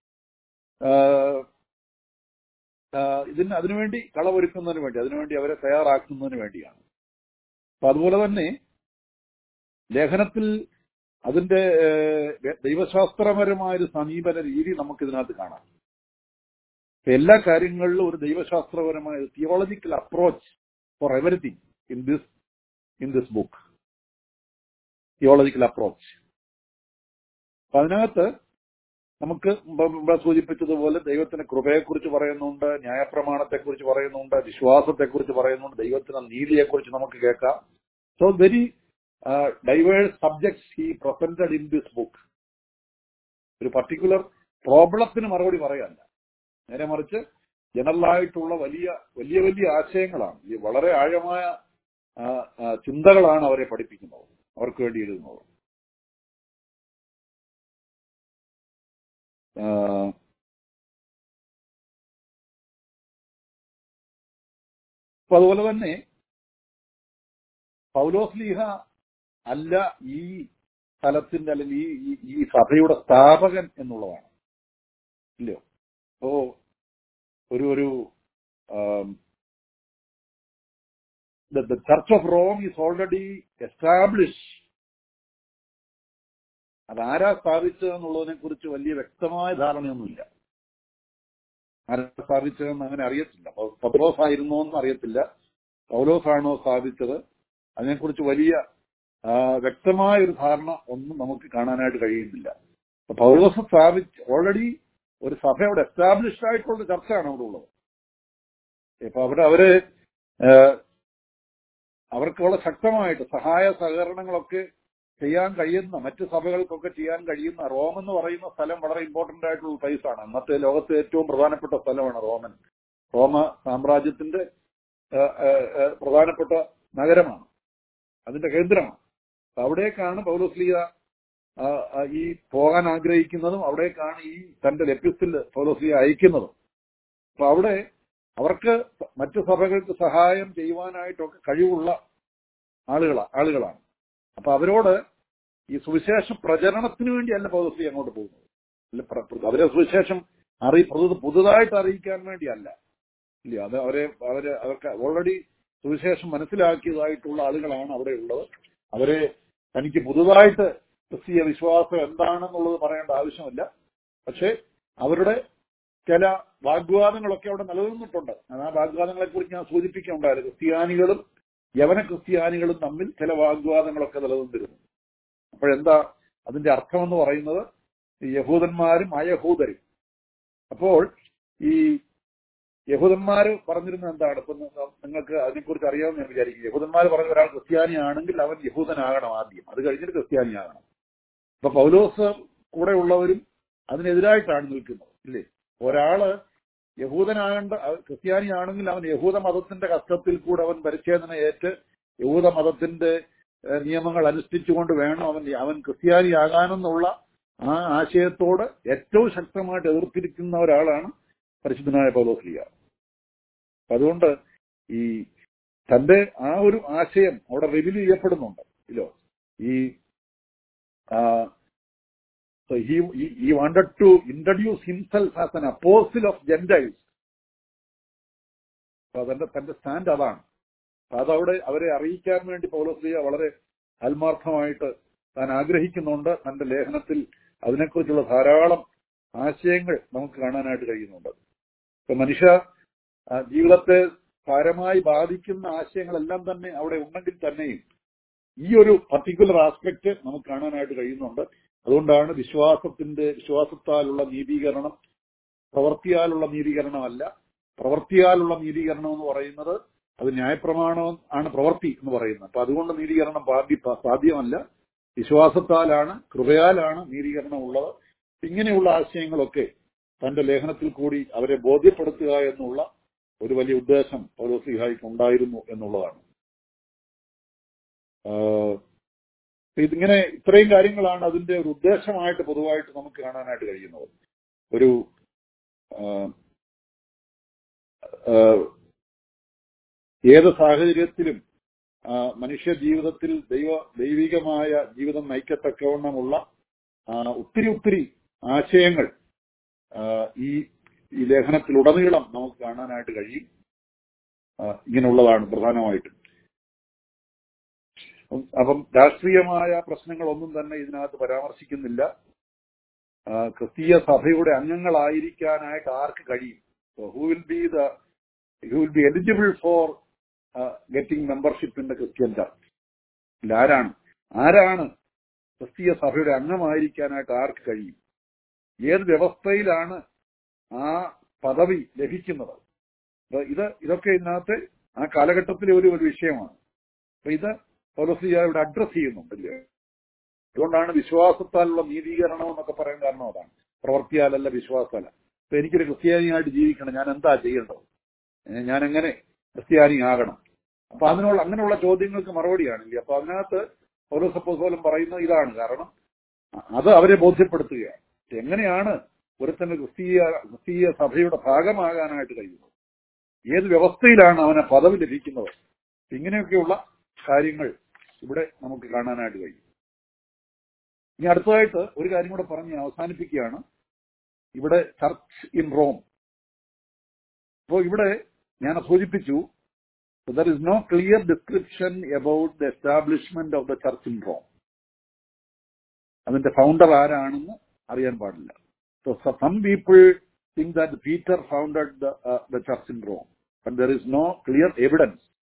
അതിനുവേണ്ടി കളവൊരുക്കുന്നതിന് വേണ്ടി, അതിനുവേണ്ടി അവരെ തയ്യാറാക്കുന്നതിന് വേണ്ടിയാണ്. അപ്പൊ അതുപോലെ തന്നെ ലേഖനത്തിൽ അതിന്റെ ദൈവശാസ്ത്രപരമായൊരു സമീപന രീതി നമുക്കിതിനകത്ത് കാണാം. എല്ലാ കാര്യങ്ങളിലും ഒരു ദൈവശാസ്ത്രപരമായ theological approach for everything in this book. Theological approach. അപ്പൊ അതിനകത്ത് നമുക്ക് ഇവിടെ സൂചിപ്പിച്ചതുപോലെ ദൈവത്തിന്റെ കൃപയെക്കുറിച്ച് പറയുന്നുണ്ട്, ന്യായപ്രമാണത്തെക്കുറിച്ച് പറയുന്നുണ്ട്, വിശ്വാസത്തെക്കുറിച്ച് പറയുന്നുണ്ട്, ദൈവത്തിന്റെ നീതിയെക്കുറിച്ച് നമുക്ക് കേൾക്കാം. So very diverse subjects he presented in this book. ഒരു പർട്ടിക്കുലർ പ്രോബ്ലത്തിന് മറുപടി പറയല്ല, നേരെ മറിച്ച് ജനറലായിട്ടുള്ള വലിയ വലിയ വലിയ ആശയങ്ങളാണ്, വളരെ ആഴമായ ചിന്തകളാണ് അവരെ പഠിപ്പിക്കുന്നത്, അവർക്ക് വേണ്ടി എഴുതുന്നത്. അപ്പൊ അതുപോലെ തന്നെ പൗലോസ് ലീഹ അല്ല ഈ സ്ഥലത്തിന്റെ അല്ലെങ്കിൽ ഈ സഭയുടെ സ്ഥാപകൻ എന്നുള്ളതാണ്, ഇല്ലയോ? അപ്പോ ഒരു the Church of Rome is already established. അതാരാ സ്ഥാപിച്ചതെന്നുള്ളതിനെ കുറിച്ച് വലിയ വ്യക്തമായ ധാരണയൊന്നുമില്ല. ആരാ സ്ഥാപിച്ചതെന്ന് അങ്ങനെ അറിയത്തില്ല. പത്രോസ് ആയിരുന്നോ എന്ന് അറിയത്തില്ല, പൗലോസാണോ സ്ഥാപിച്ചത്, അതിനെക്കുറിച്ച് വലിയ വ്യക്തമായ ഒരു ധാരണ ഒന്നും നമുക്ക് കാണാനായിട്ട് കഴിയുന്നില്ല. പൗലോസ് ഓൾറെഡി ഒരു സഭയുടെ എസ്റ്റാബ്ലിഷ്ഡ് ആയിട്ടുള്ള ചർച്ചയാണ് അവിടെ ഉള്ളത്. ഇപ്പൊ അവിടെ അവർക്കുള്ള ശക്തമായിട്ട് സഹായ സഹകരണങ്ങളൊക്കെ ചെയ്യാൻ കഴിയുന്ന, മറ്റ് സഭകൾക്കൊക്കെ ചെയ്യാൻ കഴിയുന്ന, റോം എന്ന് പറയുന്ന സ്ഥലം വളരെ ഇമ്പോർട്ടന്റ് ആയിട്ടുള്ള പ്ലേസ് ആണ്. അന്നത്തെ ലോകത്തെ ഏറ്റവും പ്രധാനപ്പെട്ട സ്ഥലമാണ് റോമ സാമ്രാജ്യത്തിന്റെ പ്രധാനപ്പെട്ട നഗരമാണ്, അതിന്റെ കേന്ദ്രമാണ്. അവിടേക്കാണ് പൗലോസ് ലീഹ ഈ പോകാൻ ആഗ്രഹിക്കുന്നതും, അവിടേക്കാണ് ഈ തന്റെ എപ്പിസ്റ്റിൽ പൗലോസ് ലീഹ അയക്കുന്നതും. അപ്പൊ അവിടെ അവർക്ക് മറ്റു സഭകൾക്ക് സഹായം ചെയ്യുവാനായിട്ടൊക്കെ കഴിവുള്ള ആളുകളാണ്. അപ്പൊ അവരോട് ഈ സുവിശേഷ പ്രചരണത്തിന് വേണ്ടിയല്ല പൗലോസ് ലീഹ അങ്ങോട്ട് പോകുന്നത്. അവരെ സുവിശേഷം പുതുതായിട്ട് അറിയിക്കാൻ വേണ്ടിയല്ല, ഇല്ല. അത് അവർക്ക് ഓൾറെഡി സുവിശേഷം മനസ്സിലാക്കിയതായിട്ടുള്ള ആളുകളാണ് അവിടെ ഉള്ളത്. അവരെ തനിക്ക് പുതുതായിട്ട് ക്രിസ്തീയ വിശ്വാസം എന്താണെന്നുള്ളത് പറയേണ്ട ആവശ്യമില്ല. പക്ഷെ അവരുടെ ചില വാഗ്വാദങ്ങളൊക്കെ അവിടെ നിലനിന്നിട്ടുണ്ട്. ആ വാഗ്വാദങ്ങളെ കുറിച്ച് ഞാൻ സൂചിപ്പിക്കുകയുണ്ടായിരുന്നു. ക്രിസ്ത്യാനികളും യവന ക്രിസ്ത്യാനികളും തമ്മിൽ ചില വാഗ്വാദങ്ങളൊക്കെ നിലനിന്നിരുന്നു. അപ്പോഴെന്താ അതിന്റെ അർത്ഥമെന്ന് പറയുന്നത്? യഹൂദന്മാരും അയഹൂദരും. അപ്പോൾ ഈ യഹൂദന്മാര് പറഞ്ഞിരുന്നത് എന്താണ്? ഇപ്പൊ നിങ്ങൾക്ക് അതിനെക്കുറിച്ച് അറിയാമെന്ന് ഞാൻ വിചാരിക്കും. യഹൂദന്മാർ പറഞ്ഞ ഒരാൾ ക്രിസ്ത്യാനിയാണെങ്കിൽ അവൻ യഹൂദനാകണം ആദ്യം, അത് കഴിഞ്ഞിട്ട് ക്രിസ്ത്യാനിയാകണം. ഇപ്പൊ പൗലോസ് കൂടെ ഉള്ളവരും അതിനെതിരായിട്ടാണ് നിൽക്കുന്നത്, ഇല്ലേ? ഒരാള് ക്രിസ്ത്യാനിയാണെങ്കിൽ അവൻ യഹൂദ മതത്തിന്റെ കഷ്ടത്തിൽ കൂടെ അവൻ പരിച്ഛേദന ഏറ്റ് യഹൂദ മതത്തിന്റെ നിയമങ്ങൾ അനുഷ്ഠിച്ചുകൊണ്ട് വേണം അവൻ ക്രിസ്ത്യാനിയാകാനെന്നുള്ള ആ ആശയത്തോട് ഏറ്റവും ശക്തമായിട്ട് എതിർത്തിരിക്കുന്ന ഒരാളാണ് പരിശുദ്ധനായ പൗലോസ് ലീഹ. അതുകൊണ്ട് ഈ തന്റെ ആ ഒരു ആശയം അവിടെ റിവീൽ ചെയ്യപ്പെടുന്നുണ്ട്, ഇല്ലോ. He wanted to introduce himself as an apostle of Gentiles തന്റെ സ്റ്റാൻഡ് അതാണ്. അതവിടെ അവരെ അറിയിക്കാൻ വേണ്ടി പൗലോസ്ലീഹ വളരെ ആത്മാർത്ഥമായിട്ട് താൻ ആഗ്രഹിക്കുന്നുണ്ട്. തന്റെ ലേഖനത്തിൽ അതിനെക്കുറിച്ചുള്ള ധാരാളം ആശയങ്ങൾ നമുക്ക് കാണാനായിട്ട് കഴിയുന്നുണ്ട്. ഇപ്പൊ മനുഷ്യ ജീവിതത്തെ സാരമായി ബാധിക്കുന്ന ആശയങ്ങളെല്ലാം തന്നെ അവിടെ ഉണ്ടെങ്കിൽ തന്നെയും ഈ ഒരു പർട്ടിക്കുലർ ആസ്പെക്ട് നമുക്ക് കാണാനായിട്ട് കഴിയുന്നുണ്ട്. അതുകൊണ്ടാണ് വിശ്വാസത്താലുള്ള നീതീകരണം പ്രവൃത്തിയാലുള്ള നീതീകരണമല്ല. പ്രവൃത്തിയാലുള്ള നീതീകരണം എന്ന് പറയുന്നത് അത് ന്യായപ്രമാണം ആണ്, പ്രവൃത്തി എന്ന് പറയുന്നത്. അപ്പൊ അതുകൊണ്ട് നീതീകരണം സാധ്യമല്ല. വിശ്വാസത്താലാണ്, കൃപയാലാണ് നീതീകരണം ഉള്ളത്. ഇങ്ങനെയുള്ള ആശയങ്ങളൊക്കെ തന്റെ ലേഖനത്തിൽ കൂടി അവരെ ബോധ്യപ്പെടുത്തുക എന്നുള്ള ഒരു വലിയ ഉദ്ദേശം പൗലോസ്ലീഹായ്ക്ക് ഉണ്ടായിരുന്നു എന്നുള്ളതാണ്. ഇതിങ്ങനെ ഇത്രയും കാര്യങ്ങളാണ് അതിന്റെ ഒരു ഉദ്ദേശമായിട്ട് പൊതുവായിട്ട് നമുക്ക് കാണാനായിട്ട് കഴിയുന്നത്. ഒരു ഏത് സാഹചര്യത്തിലും മനുഷ്യ ജീവിതത്തിൽ ദൈവികമായ ജീവിതം നയിക്കത്തക്കവണ്ണമുള്ള ഒത്തിരി ആശയങ്ങൾ ഈ ലേഖനത്തിലുടനീളം നമുക്ക് കാണാനായിട്ട് കഴിയും. ഇങ്ങനെയുള്ളതാണ് പ്രധാനമായിട്ടും. അപ്പം രാഷ്ട്രീയമായ പ്രശ്നങ്ങളൊന്നും തന്നെ ഇതിനകത്ത് പരാമർശിക്കുന്നില്ല. ക്രിസ്തീയ സഭയുടെ അംഗങ്ങളായിരിക്കാനായിട്ട് ആർക്ക് കഴിയും? Who will be eligible for getting membership in the Christian church? ആരാണ് ക്രിസ്തീയ സഭയുടെ അംഗമായിരിക്കാനായിട്ട് ആർക്ക് കഴിയും? ഏത് വ്യവസ്ഥയിലാണ് ആ പദവി ലഭിക്കുന്നത്? ഇതൊക്കെ ഇതിനകത്ത് ആ കാലഘട്ടത്തിലെ ഒരു വിഷയമാണ്. അപ്പൊ ഇത് പൗലോസ്ലീഹ ഇവിടെ അഡ്രസ് ചെയ്യുന്നുണ്ടല്ലേ. അതുകൊണ്ടാണ് വിശ്വാസത്താലുള്ള നീതീകരണം എന്നൊക്കെ പറയാൻ കാരണം അതാണ്. പ്രവൃത്തിയാലല്ല, വിശ്വാസമല്ല. അപ്പൊ എനിക്കൊരു ക്രിസ്ത്യാനിയായിട്ട് ജീവിക്കണം, ഞാൻ എന്താ ചെയ്യേണ്ടത്? ഞാൻ എങ്ങനെ ക്രിസ്ത്യാനി ആകണം? അപ്പൊ അങ്ങനെയുള്ള ചോദ്യങ്ങൾക്ക് മറുപടിയാണില്ലേ. അപ്പൊ അതിനകത്ത് പൗലോസ് അപ്പോസ്തലൻ പറയുന്നത് ഇതാണ്. കാരണം അത് അവരെ ബോധ്യപ്പെടുത്തുകയാണ്. എങ്ങനെയാണ് ഒരുത്തന് ക്രിസ്തീയ സഭയുടെ ഭാഗമാകാനായിട്ട് കഴിയുന്നത്? ഏത് വ്യവസ്ഥയിലാണ് അവന് പദവി ലഭിക്കുന്നത്? ഇങ്ങനെയൊക്കെയുള്ള കാര്യങ്ങൾ ഇവിടെ നമുക്ക് കാണാനായിട്ട് കഴിയും. ഇനി അടുത്തതായിട്ട് ഒരു കാര്യം കൂടെ പറഞ്ഞ് അവസാനിപ്പിക്കുകയാണ്. ഇവിടെ ചർച്ച് ഇൻ റോം. അപ്പോൾ ഇവിടെ ഞാൻ സൂചിപ്പിച്ചു, there is no clear description about the establishment of the church in Rome. അതിന്റെ ഫൗണ്ടർ ആരാണെന്ന് അറിയാൻ പാടില്ല. So some people think that Peter founded the church in Rome, but there is no clear evidence.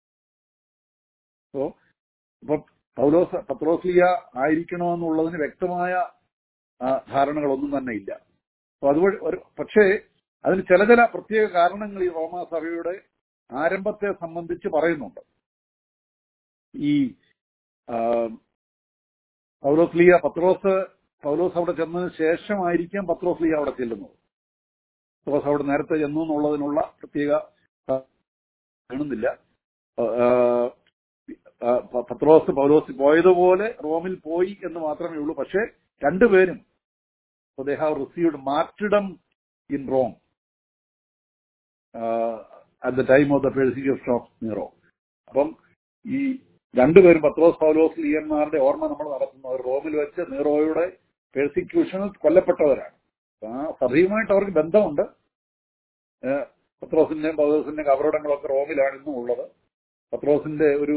So പത്രോസ്ലീഹ ആയിരിക്കണമെന്നുള്ളതിന് വ്യക്തമായ ധാരണകളൊന്നും തന്നെ ഇല്ല. അപ്പൊ അതുവഴി പക്ഷേ അതിന് ചില പ്രത്യേക കാരണങ്ങൾ ഈ റോമാ സഭയുടെ ആരംഭത്തെ സംബന്ധിച്ച് പറയുന്നുണ്ട്. ഈ പൗലോസ് അവിടെ ചെന്നതിന് ശേഷമായിരിക്കാം പത്രോസ്ലീഹ അവിടെ ചെല്ലുന്നത്. പത്രോസ് അവിടെ നേരത്തെ ചെന്നു എന്നുള്ളതിനുള്ള പ്രത്യേക കാണുന്നില്ല. പൗലോസ് പോയതുപോലെ റോമിൽ പോയി എന്ന് മാത്രമേ ഉള്ളൂ. പക്ഷേ രണ്ടുപേരും they have received martyrdom in Rome at the time of the persecution of Nero. അപ്പം ഈ രണ്ടുപേരും പത്രോസ് പൗലോസ് ലീയന്മാരുടെ ഓർമ്മ നമ്മൾ നടത്തുന്നവർ റോമിൽ വെച്ച് നീറോയുടെ പെർസിക്യൂഷനിൽ കൊല്ലപ്പെട്ടവരാണ്. ആ സഭയുമായിട്ട് അവർക്ക് ബന്ധമുണ്ട്. പത്രോസിന്റെയും പൗലോസിന്റെയും കബറിടങ്ങളൊക്കെ റോമിലാണ് ഇന്നും ഉള്ളത്. പത്രോസിന്റെ ഒരു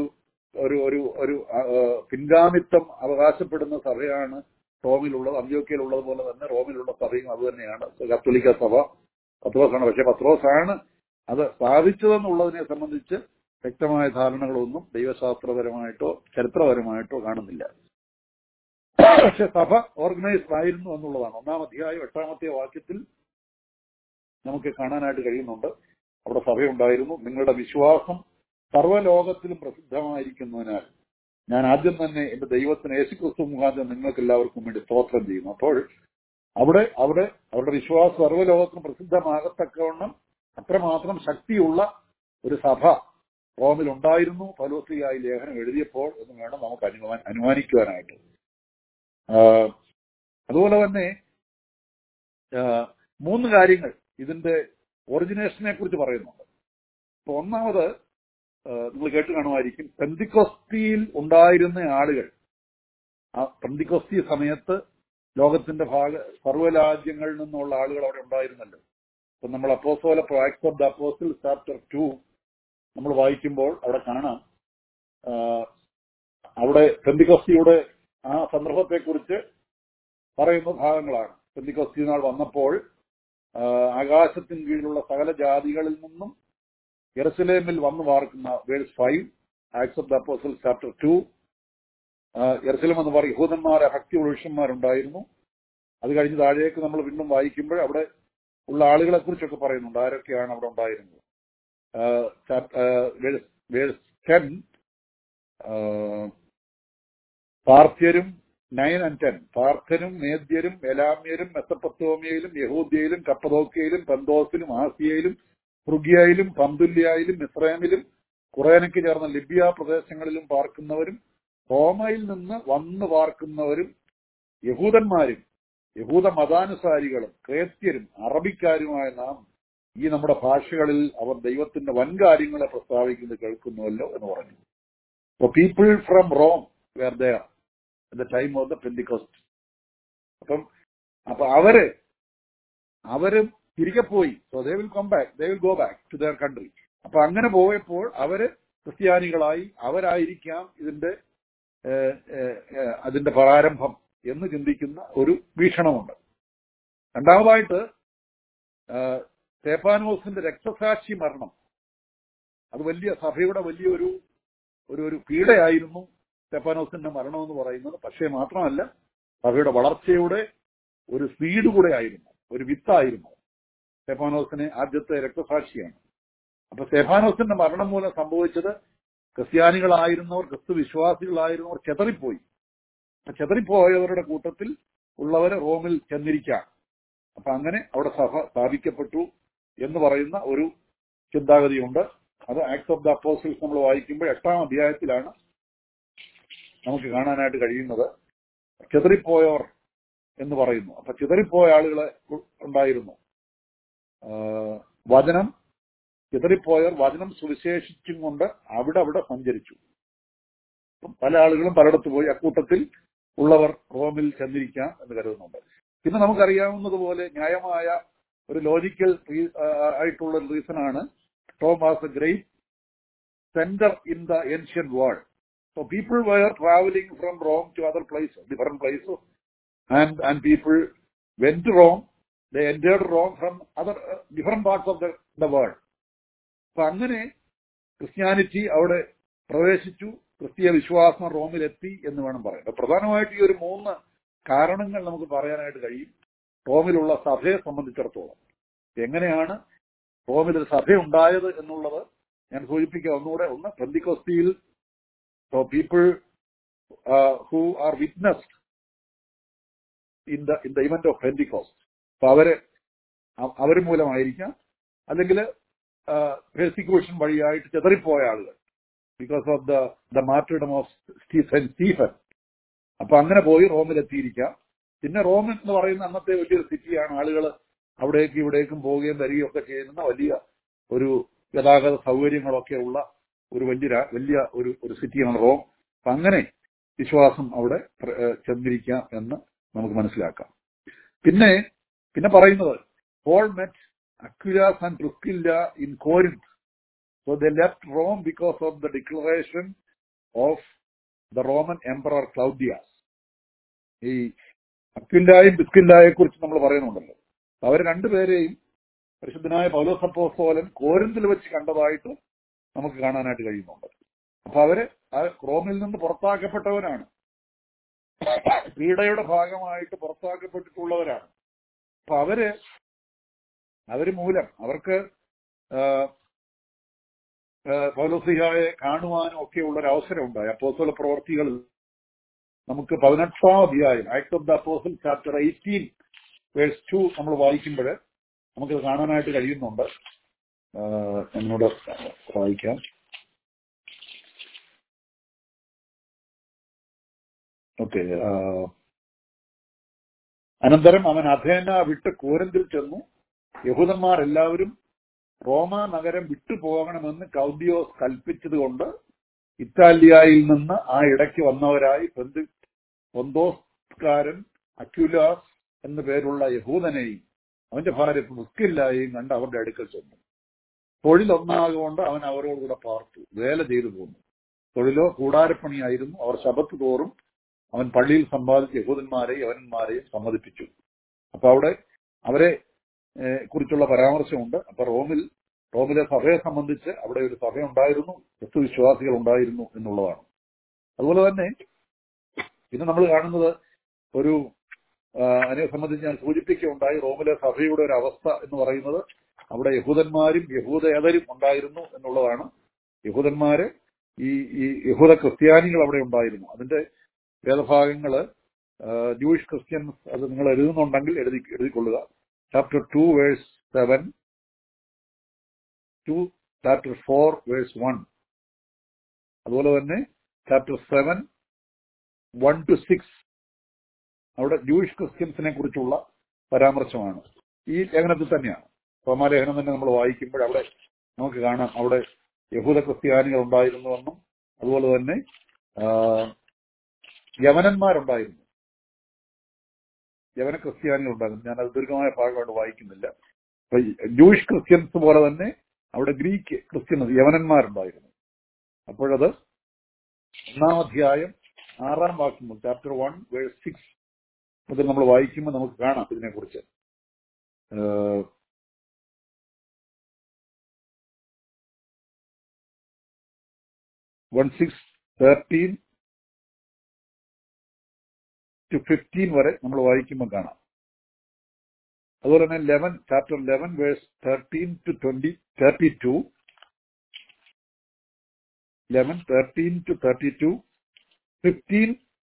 പിൻഗാമിത്വം അവകാശപ്പെടുന്ന സഭയാണ് റോമിലുള്ളത്. അന്ത്യോക്യയിലുള്ളത് പോലെ തന്നെ റോമിലുള്ള സഭയും അത് തന്നെയാണ്, കത്തോലിക്ക സഭ. പത്രോസാണ്. പക്ഷെ പത്രോസാണ് അത് സ്ഥാപിച്ചതെന്നുള്ളതിനെ സംബന്ധിച്ച് വ്യക്തമായ ധാരണകളൊന്നും ദൈവശാസ്ത്രപരമായിട്ടോ ചരിത്രപരമായിട്ടോ കാണുന്നില്ല. പക്ഷെ സഭ ഓർഗനൈസ്ഡ് ആയിരുന്നു എന്നുള്ളതാണ് 1-ാം അധ്യായം 8-ാമത്തെ വാക്യത്തിൽ നമുക്ക് കാണാനായിട്ട് കഴിയുന്നുണ്ട്. അവിടെ സഭയുണ്ടായിരുന്നു. നിങ്ങളുടെ വിശ്വാസം സർവ്വലോകത്തിലും പ്രസിദ്ധമായിരിക്കുന്നതിനാൽ ഞാൻ ആദ്യം തന്നെ എന്റെ ദൈവത്തിന് യേശുക്രിസ്തു മുഖാന്തരം നിങ്ങൾക്ക് എല്ലാവർക്കും വേണ്ടി സ്തോത്രം ചെയ്യുന്നു. അപ്പോൾ അവരുടെ വിശ്വാസം സർവ്വലോകത്തിനും പ്രസിദ്ധമാകത്തക്കവണ്ണം അത്രമാത്രം ശക്തിയുള്ള ഒരു സഭ റോമിൽ ഉണ്ടായിരുന്നു പൗലോസ്ലീഹ ലേഖനം എഴുതിയപ്പോൾ എന്ന് വേണം നമുക്ക് അനുമാനിക്കുവാനായിട്ട്. അതുപോലെ തന്നെ 3 കാര്യങ്ങൾ ഇതിന്റെ ഒറിജിനേഷനെ കുറിച്ച് പറയുന്നുണ്ട്. അപ്പൊ ഒന്നാമത് നിങ്ങൾ കേട്ട് കാണുമായിരിക്കും, പെന്തിക്കോസ്തിയിൽ ഉണ്ടായിരുന്ന ആളുകൾ. ആ പെന്തിക്കോസ്തി സമയത്ത് ലോകത്തിന്റെ സർവ്വരാജ്യങ്ങളിൽ നിന്നുള്ള ആളുകൾ അവിടെ ഉണ്ടായിരുന്നല്ലോ. അപ്പൊ നമ്മൾ acts of the apostles chapter 2 നമ്മൾ വായിക്കുമ്പോൾ അവിടെ കാണാം, അവിടെ പെന്തിക്കോസ്തിയുടെ ആ സന്ദർഭത്തെക്കുറിച്ച് പറയുന്ന ഭാഗങ്ങളാണ്. പെന്തിക്കോസ്തി നാൾ വന്നപ്പോൾ ആകാശത്തിന് കീഴിലുള്ള സകല ജാതികളിൽ നിന്നും യെരുശലേമിൽ വന്നു പാർക്കുന്ന verse 5, acts of the apostles chapter 2. യെരുശലേം എന്ന് പറയും യഹൂദന്മാരെ ഭക്തിയുള്ള പുരുഷന്മാരുണ്ടായിരുന്നു. അത് കഴിഞ്ഞ് താഴേക്ക് നമ്മൾ വീണ്ടും വായിക്കുമ്പോൾ അവിടെ ഉള്ള ആളുകളെ കുറിച്ചൊക്കെ പറയുന്നുണ്ട്, ആരൊക്കെയാണ് അവിടെ ഉണ്ടായിരുന്നത്. വേഴ്സ് 10, പാർഥ്യരും 9 and 10, പാർഥ്യരും മേദ്യരും എലാമ്യരും മെസപ്പൊത്തോമിയയിലും യഹൂദ്യയിലും കപ്പദോക്യയിലും പന്തോസിലും ആസിയയിലും ഫ്രുഗിയയിലും പന്തുല്യയിലും മിസ്രൈമിലും കുറേനയ്ക്ക് ചേർന്ന ലിബിയ പ്രദേശങ്ങളിലും പാർക്കുന്നവരും റോമയിൽ നിന്ന് വന്നു പാർക്കുന്നവരും യഹൂദന്മാരും യഹൂദ മതാനുസാരികളും ക്രേത്യരും അറബിക്കാരുമായ നാം ഈ നമ്മുടെ ഭാഷകളിൽ അവർ ദൈവത്തിന്റെ വൻകാര്യങ്ങളെ പ്രസ്താവിക്കുന്നത് കേൾക്കുന്നുവല്ലോ എന്ന് പറഞ്ഞു. So people from Rome were there at the time of the Pentecost. അപ്പൊ അവരും തിരികെ പോയി. So they will come back, they will go back to their country. അപ്പൊ അങ്ങനെ പോയപ്പോൾ അവര് ക്രിസ്ത്യാനികളായി, അവരായിരിക്കാം അതിന്റെ പ്രാരംഭം എന്ന് ചിന്തിക്കുന്ന ഒരു വീക്ഷണമുണ്ട്. രണ്ടാമതായിട്ട് സ്തെഫാനോസിന്റെ രക്തസാക്ഷി മരണം, അത് സഭയുടെ വലിയൊരു ഒരു പീഡയായിരുന്നു സ്തെഫാനോസിന്റെ മരണം എന്ന് പറയുന്നത്. പക്ഷേ മാത്രമല്ല, സഭയുടെ വളർച്ചയുടെ ഒരു സ്പീഡ് കൂടെ ആയിരുന്നു, ഒരു വിത്തായിരുന്നു. സ്തെഫാനോസിനെ ആദ്യത്തെ രക്തസാക്ഷിയാണ്. അപ്പൊ സ്തെഫാനോസിന്റെ മരണം മൂലം സംഭവിച്ചത് ക്രിസ്ത്യാനികളായിരുന്നവർ, ക്രിസ്തു വിശ്വാസികളായിരുന്നവർ ചെതറിപ്പോയി. ചെതറിപ്പോയവരുടെ കൂട്ടത്തിൽ ഉള്ളവരെ റോമിൽ ചെന്നിരിക്കാം. അപ്പൊ അങ്ങനെ അവിടെ സഭ സ്ഥാപിക്കപ്പെട്ടു എന്ന് പറയുന്ന ഒരു ചിന്താഗതിയുണ്ട്. അത് ആക്ട്സ് ഓഫ് ദ അപ്പോസ്റ്റൽസ് നമ്മൾ വായിക്കുമ്പോൾ 8ാം അധ്യായത്തിലാണ് നമുക്ക് കാണാനായിട്ട് കഴിയുന്നത്. ചിതറിപ്പോയവർ എന്ന് പറയുന്നു. അപ്പൊ ചിതറിപ്പോയ ആളുകളെ ഉണ്ടായിരുന്നു. ചിതറിപ്പോയവർ വചനം സുവിശേഷിച്ചും കൊണ്ട് അവിടെ സഞ്ചരിച്ചു. പല ആളുകളും പലയിടത്ത് പോയി. അക്കൂട്ടത്തിൽ ഉള്ളവർ റോമിൽ ചെന്നിരിക്കാം എന്ന് കരുതുന്നുണ്ട്. പിന്നെ നമുക്കറിയാവുന്നതുപോലെ ന്യായമായ ഒരു ലോജിക്കൽ ആയിട്ടുള്ള ഒരു റീസണാണ് Rome was a great center in the ancient world. So people were traveling from Rome to other places, different places, and people went to Rome. They entered Rome from other different parts of the world. So അങ്ങനെ Christianity അവിടെ പ്രവേശിച്ചു, ക്രിസ്തീയ വിശ്വാസം റോമിലെത്തി എന്ന് വേണം പറയാം. പ്രധാനമായിട്ട് ഈ ഒരു 3 കാരണങ്ങൾ നമുക്ക് പറയാനായിട്ട് കഴിയും റോമിലുള്ള സഭയെ സംബന്ധിച്ചിടത്തോളം. എങ്ങനെയാണ് റോമിൽ ഒരു സഭ ഉണ്ടായത് എന്നുള്ളത് ഞാൻ സൂചിപ്പിക്കുക ഒന്നുകൂടെ. ഒന്ന്, പെന്തിക്കോസ്തിയിൽ people who are witnessed in the event of Pentecost. അപ്പൊ അവര് മൂലമായിരിക്കാം, അല്ലെങ്കിൽ പെർസിക്യൂഷൻ വഴിയായിട്ട് ചെതറിപ്പോയ ആളുകൾ, because of the martyrdom of Stephen. അപ്പൊ അങ്ങനെ പോയി റോമിലെത്തിയിരിക്കാം. പിന്നെ റോം എന്ന് പറയുന്ന അന്നത്തെ വലിയൊരു സിറ്റിയാണ്. ആളുകൾ അവിടേക്കും ഇവിടേക്കും പോവുകയും വരികയും ഒക്കെ ചെയ്യുന്ന വലിയ ഒരു ഗതാഗത സൗകര്യങ്ങളൊക്കെ ഉള്ള ഒരു വലിയ ഒരു സിറ്റിയാണ് റോം. അപ്പൊ അങ്ങനെ വിശ്വാസം അവിടെ ചെന്നിരിക്കാം എന്ന് നമുക്ക് മനസ്സിലാക്കാം. പിന്നെ പറയുന്നത്, Paul met Aquilas and Priscilla in Corinth. So they left Rome because of the declaration of the Roman Emperor Claudius. ഈ അക്വിലായും പ്രിസ്കില്ലയെ കുറിച്ച് നമ്മൾ പറയുന്നുണ്ടല്ലോ. അവർ രണ്ടുപേരെയും പരിശുദ്ധനായ പൗലോസ് അപ്പോസ്തലൻ കോരിന്തിൽ വെച്ച് കണ്ടതായിട്ട് നമുക്ക് കാണാനായിട്ട് കഴിയുന്നുണ്ട്. അപ്പൊ അവര് ആ റോമിൽ നിന്ന് പുറത്താക്കപ്പെട്ടവരാണ്, പീഡയുടെ ഭാഗമായിട്ട് പുറത്താക്കപ്പെട്ടിട്ടുള്ളവരാണ്. അപ്പൊ അവര് മൂലം അവർക്ക് പൗലോസ്ലീഹായെ കാണുവാനും ഒക്കെയുള്ള ഒരു അവസരം ഉണ്ടായി. അപ്പോസ്തല പ്രവർത്തികൾ നമുക്ക് 18ാം അധ്യായം acts of the apostles chapter 18 verse 2 നമ്മൾ വായിക്കുമ്പോൾ നമുക്കത് കാണാനായിട്ട് കഴിയുന്നുണ്ട്. എന്നോട് വായിക്കാം. ഓക്കെ. അനന്തരം അവൻ അഥേന വിട്ട് കോരിന്തിൽ ചെന്നു. യഹൂദന്മാർ എല്ലാവരും റോമ നഗരം വിട്ടുപോകണമെന്ന് ക്ലൗദിയോസ് കൽപ്പിച്ചതുകൊണ്ട് ഇറ്റാലിയയിൽ നിന്ന് ആ ഇടയ്ക്ക് വന്നവരായി പൊന്തോസ്കാരൻ അക്വിലാസ് എന്നു പേരുള്ള യഹൂദനെയും അവന്റെ ഭാര്യ പ്രിസ്കില്ലയെയും കണ്ട് അവരുടെ അടുക്കൽ ചെന്നു. തൊഴിലൊന്നാകൊണ്ട് അവൻ അവരോടുകൂടെ പാർത്തു, വേല ചെയ്തു പോന്നു. തൊഴിലോ കൂടാരപ്പണിയായിരുന്നു. അവർ ശബത്ത് തോറും അവൻ പള്ളിയിൽ സമ്പാദിച്ച യഹൂദന്മാരെയും യവനന്മാരെയും സമ്മതിപ്പിച്ചു. അപ്പൊ അവിടെ അവരെ കുറിച്ചുള്ള പരാമർശമുണ്ട്. അപ്പൊ റോമിലെ സഭയെ സംബന്ധിച്ച് അവിടെ ഒരു സഭ ഉണ്ടായിരുന്നു, ക്രിസ്തുവിശ്വാസികൾ ഉണ്ടായിരുന്നു എന്നുള്ളതാണ്. അതുപോലെ തന്നെ പിന്നെ നമ്മൾ കാണുന്നത് അതിനെ സംബന്ധിച്ച് ഞാൻ സൂചിപ്പിക്കുകയുണ്ടായി, റോമിലെ സഭയുടെ ഒരു അവസ്ഥ എന്ന് പറയുന്നത് അവിടെ യഹൂദന്മാരും യഹൂദേതരും ഉണ്ടായിരുന്നു എന്നുള്ളതാണ്. യഹൂദന്മാര് ഈ യഹൂദ ക്രിസ്ത്യാനികൾ അവിടെ ഉണ്ടായിരുന്നു. അതിന്റെ വേദഭാഗങ്ങള് ജൂയിഷ് ക്രിസ്ത്യൻസ്, അത് നിങ്ങൾ എഴുതുന്നുണ്ടെങ്കിൽ എഴുതിക്കൊള്ളുക. Chapter 2 verse 7 to chapter 4 verse 1. അതുപോലെ തന്നെ ചാപ്റ്റർ 7 1 to 6 അവിടെ ജൂയിഷ് ക്രിസ്ത്യൻസിനെ കുറിച്ചുള്ള പരാമർശമാണ്. ഈ ലേഖനത്തിൽ തന്നെയാണ്. റോമാലേഖനം തന്നെ നമ്മൾ വായിക്കുമ്പോൾ അവിടെ നമുക്ക് കാണാം അവിടെ യഹൂദ ക്രിസ്ത്യാനികൾ ഉണ്ടായിരുന്നുവെന്നും അതുപോലെ തന്നെ യവനന്മാരുണ്ടായിരുന്നു, യവന ക്രിസ്ത്യാനികൾ ഉണ്ടായിരുന്നു. ഞാനത് ദീർഘമായ ഭാഗമായിട്ട് വായിക്കുന്നില്ല. അപ്പൊ ജൂയിഷ് ക്രിസ്ത്യൻസ് പോലെ തന്നെ അവിടെ ഗ്രീക്ക് ക്രിസ്ത്യൻസ് യവനന്മാരുണ്ടായിരുന്നു. അപ്പോഴത് 1-ാം അധ്യായം 6-ാം വാക്യം മുതൽ ചാപ്റ്റർ 1 വേഴ്സ് 6 മുതൽ നമ്മൾ വായിക്കുമ്പോൾ നമുക്ക് കാണാം ഇതിനെക്കുറിച്ച്. 1:6, 13 to 15 വരെ നമ്മൾ വായിക്കുമ്പോൾ കാണാം. അതുപോലെ തന്നെ chapter 11 verse 13 to 32, 11, 13 to 32, 15,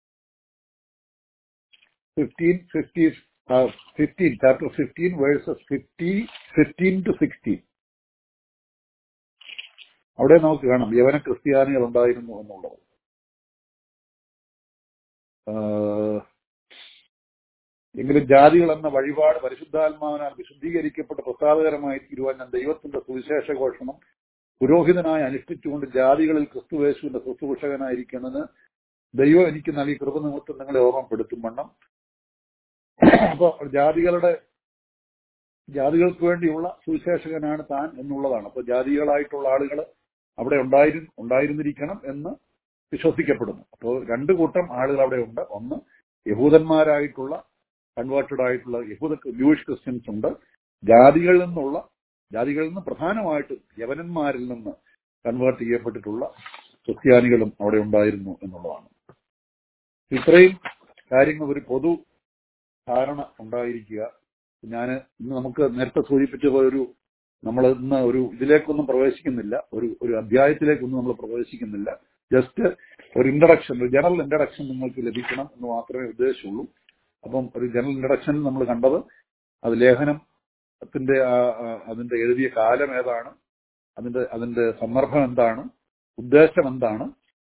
chapter 15 verses 15 to 16. അവിടെ നമുക്ക് കാണാം യവന ക്രിസ്ത്യാനികൾ ഉണ്ടായിരുന്നു എന്നുള്ളത്. എങ്കിലും ജാതികൾ എന്ന വഴിപാട് പരിശുദ്ധാത്മാവിനാൽ വിശുദ്ധീകരിക്കപ്പെട്ട് പ്രസാദകരമായി തീരുവാൻ ഞാൻ ദൈവത്തിന്റെ സുവിശേഷ ഘോഷണം പുരോഹിതനായി അനുഷ്ഠിച്ചുകൊണ്ട് ജാതികളിൽ ക്രിസ്തുവേശുവിന്റെ ശുശ്രൂഷകനായിരിക്കുന്നതിന് ദൈവം എനിക്ക് നൽകി കൃപ നിമിത്തം നിങ്ങളെ ഓർമ്മപ്പെടുത്തും വണ്ണം. അപ്പൊ ജാതികൾക്ക് വേണ്ടിയുള്ള സുവിശേഷകനാണ് താൻ എന്നുള്ളതാണ്. അപ്പൊ ജാതികളായിട്ടുള്ള ആളുകൾ അവിടെ ഉണ്ടായിരുന്നിരിക്കണം എന്ന് വിശ്വസിക്കപ്പെടുന്നു. അപ്പോൾ 2 കൂട്ടം ആളുകൾ അവിടെ ഉണ്ട്. ഒന്ന് യഹൂദന്മാരായിട്ടുള്ള കൺവേർട്ടഡ് ആയിട്ടുള്ള ജൂയിഷ് ക്രിസ്ത്യൻസ് ഉണ്ട്. ജാതികളിൽ നിന്ന് പ്രധാനമായിട്ട് യവനന്മാരിൽ നിന്ന് കൺവേർട്ട് ചെയ്യപ്പെട്ടിട്ടുള്ള ക്രിസ്ത്യാനികളും അവിടെ ഉണ്ടായിരുന്നു എന്നുള്ളതാണ്. ഇത്രയും കാര്യങ്ങൾ ഒരു പൊതു ധാരണ ഉണ്ടായിരിക്കുക. ഇന്ന് നമുക്ക് നേരത്തെ സൂചിപ്പിച്ച പോലെ നമ്മൾ ഇന്ന് ഇതിലേക്കൊന്നും പ്രവേശിക്കുന്നില്ല, ഒരു അധ്യായത്തിലേക്കൊന്നും നമ്മൾ പ്രവേശിക്കുന്നില്ല. ജസ്റ്റ് ഒരു ഇൻട്രഡക്ഷൻ, ഒരു ജനറൽ ഇൻട്രഡക്ഷൻ നിങ്ങൾക്ക് ലഭിക്കണം എന്ന് മാത്രമേ ഉദ്ദേശിച്ചുള്ളൂ. അപ്പം ഒരു ജനറൽ ഇൻട്രഡക്ഷനിൽ നമ്മൾ കണ്ടത് അത് ലേഖനത്തിന്റെ അതിന്റെ എഴുതിയ കാലം ഏതാണ്, അതിന്റെ സന്ദർഭം എന്താണ്, ഉദ്ദേശം എന്താണ്,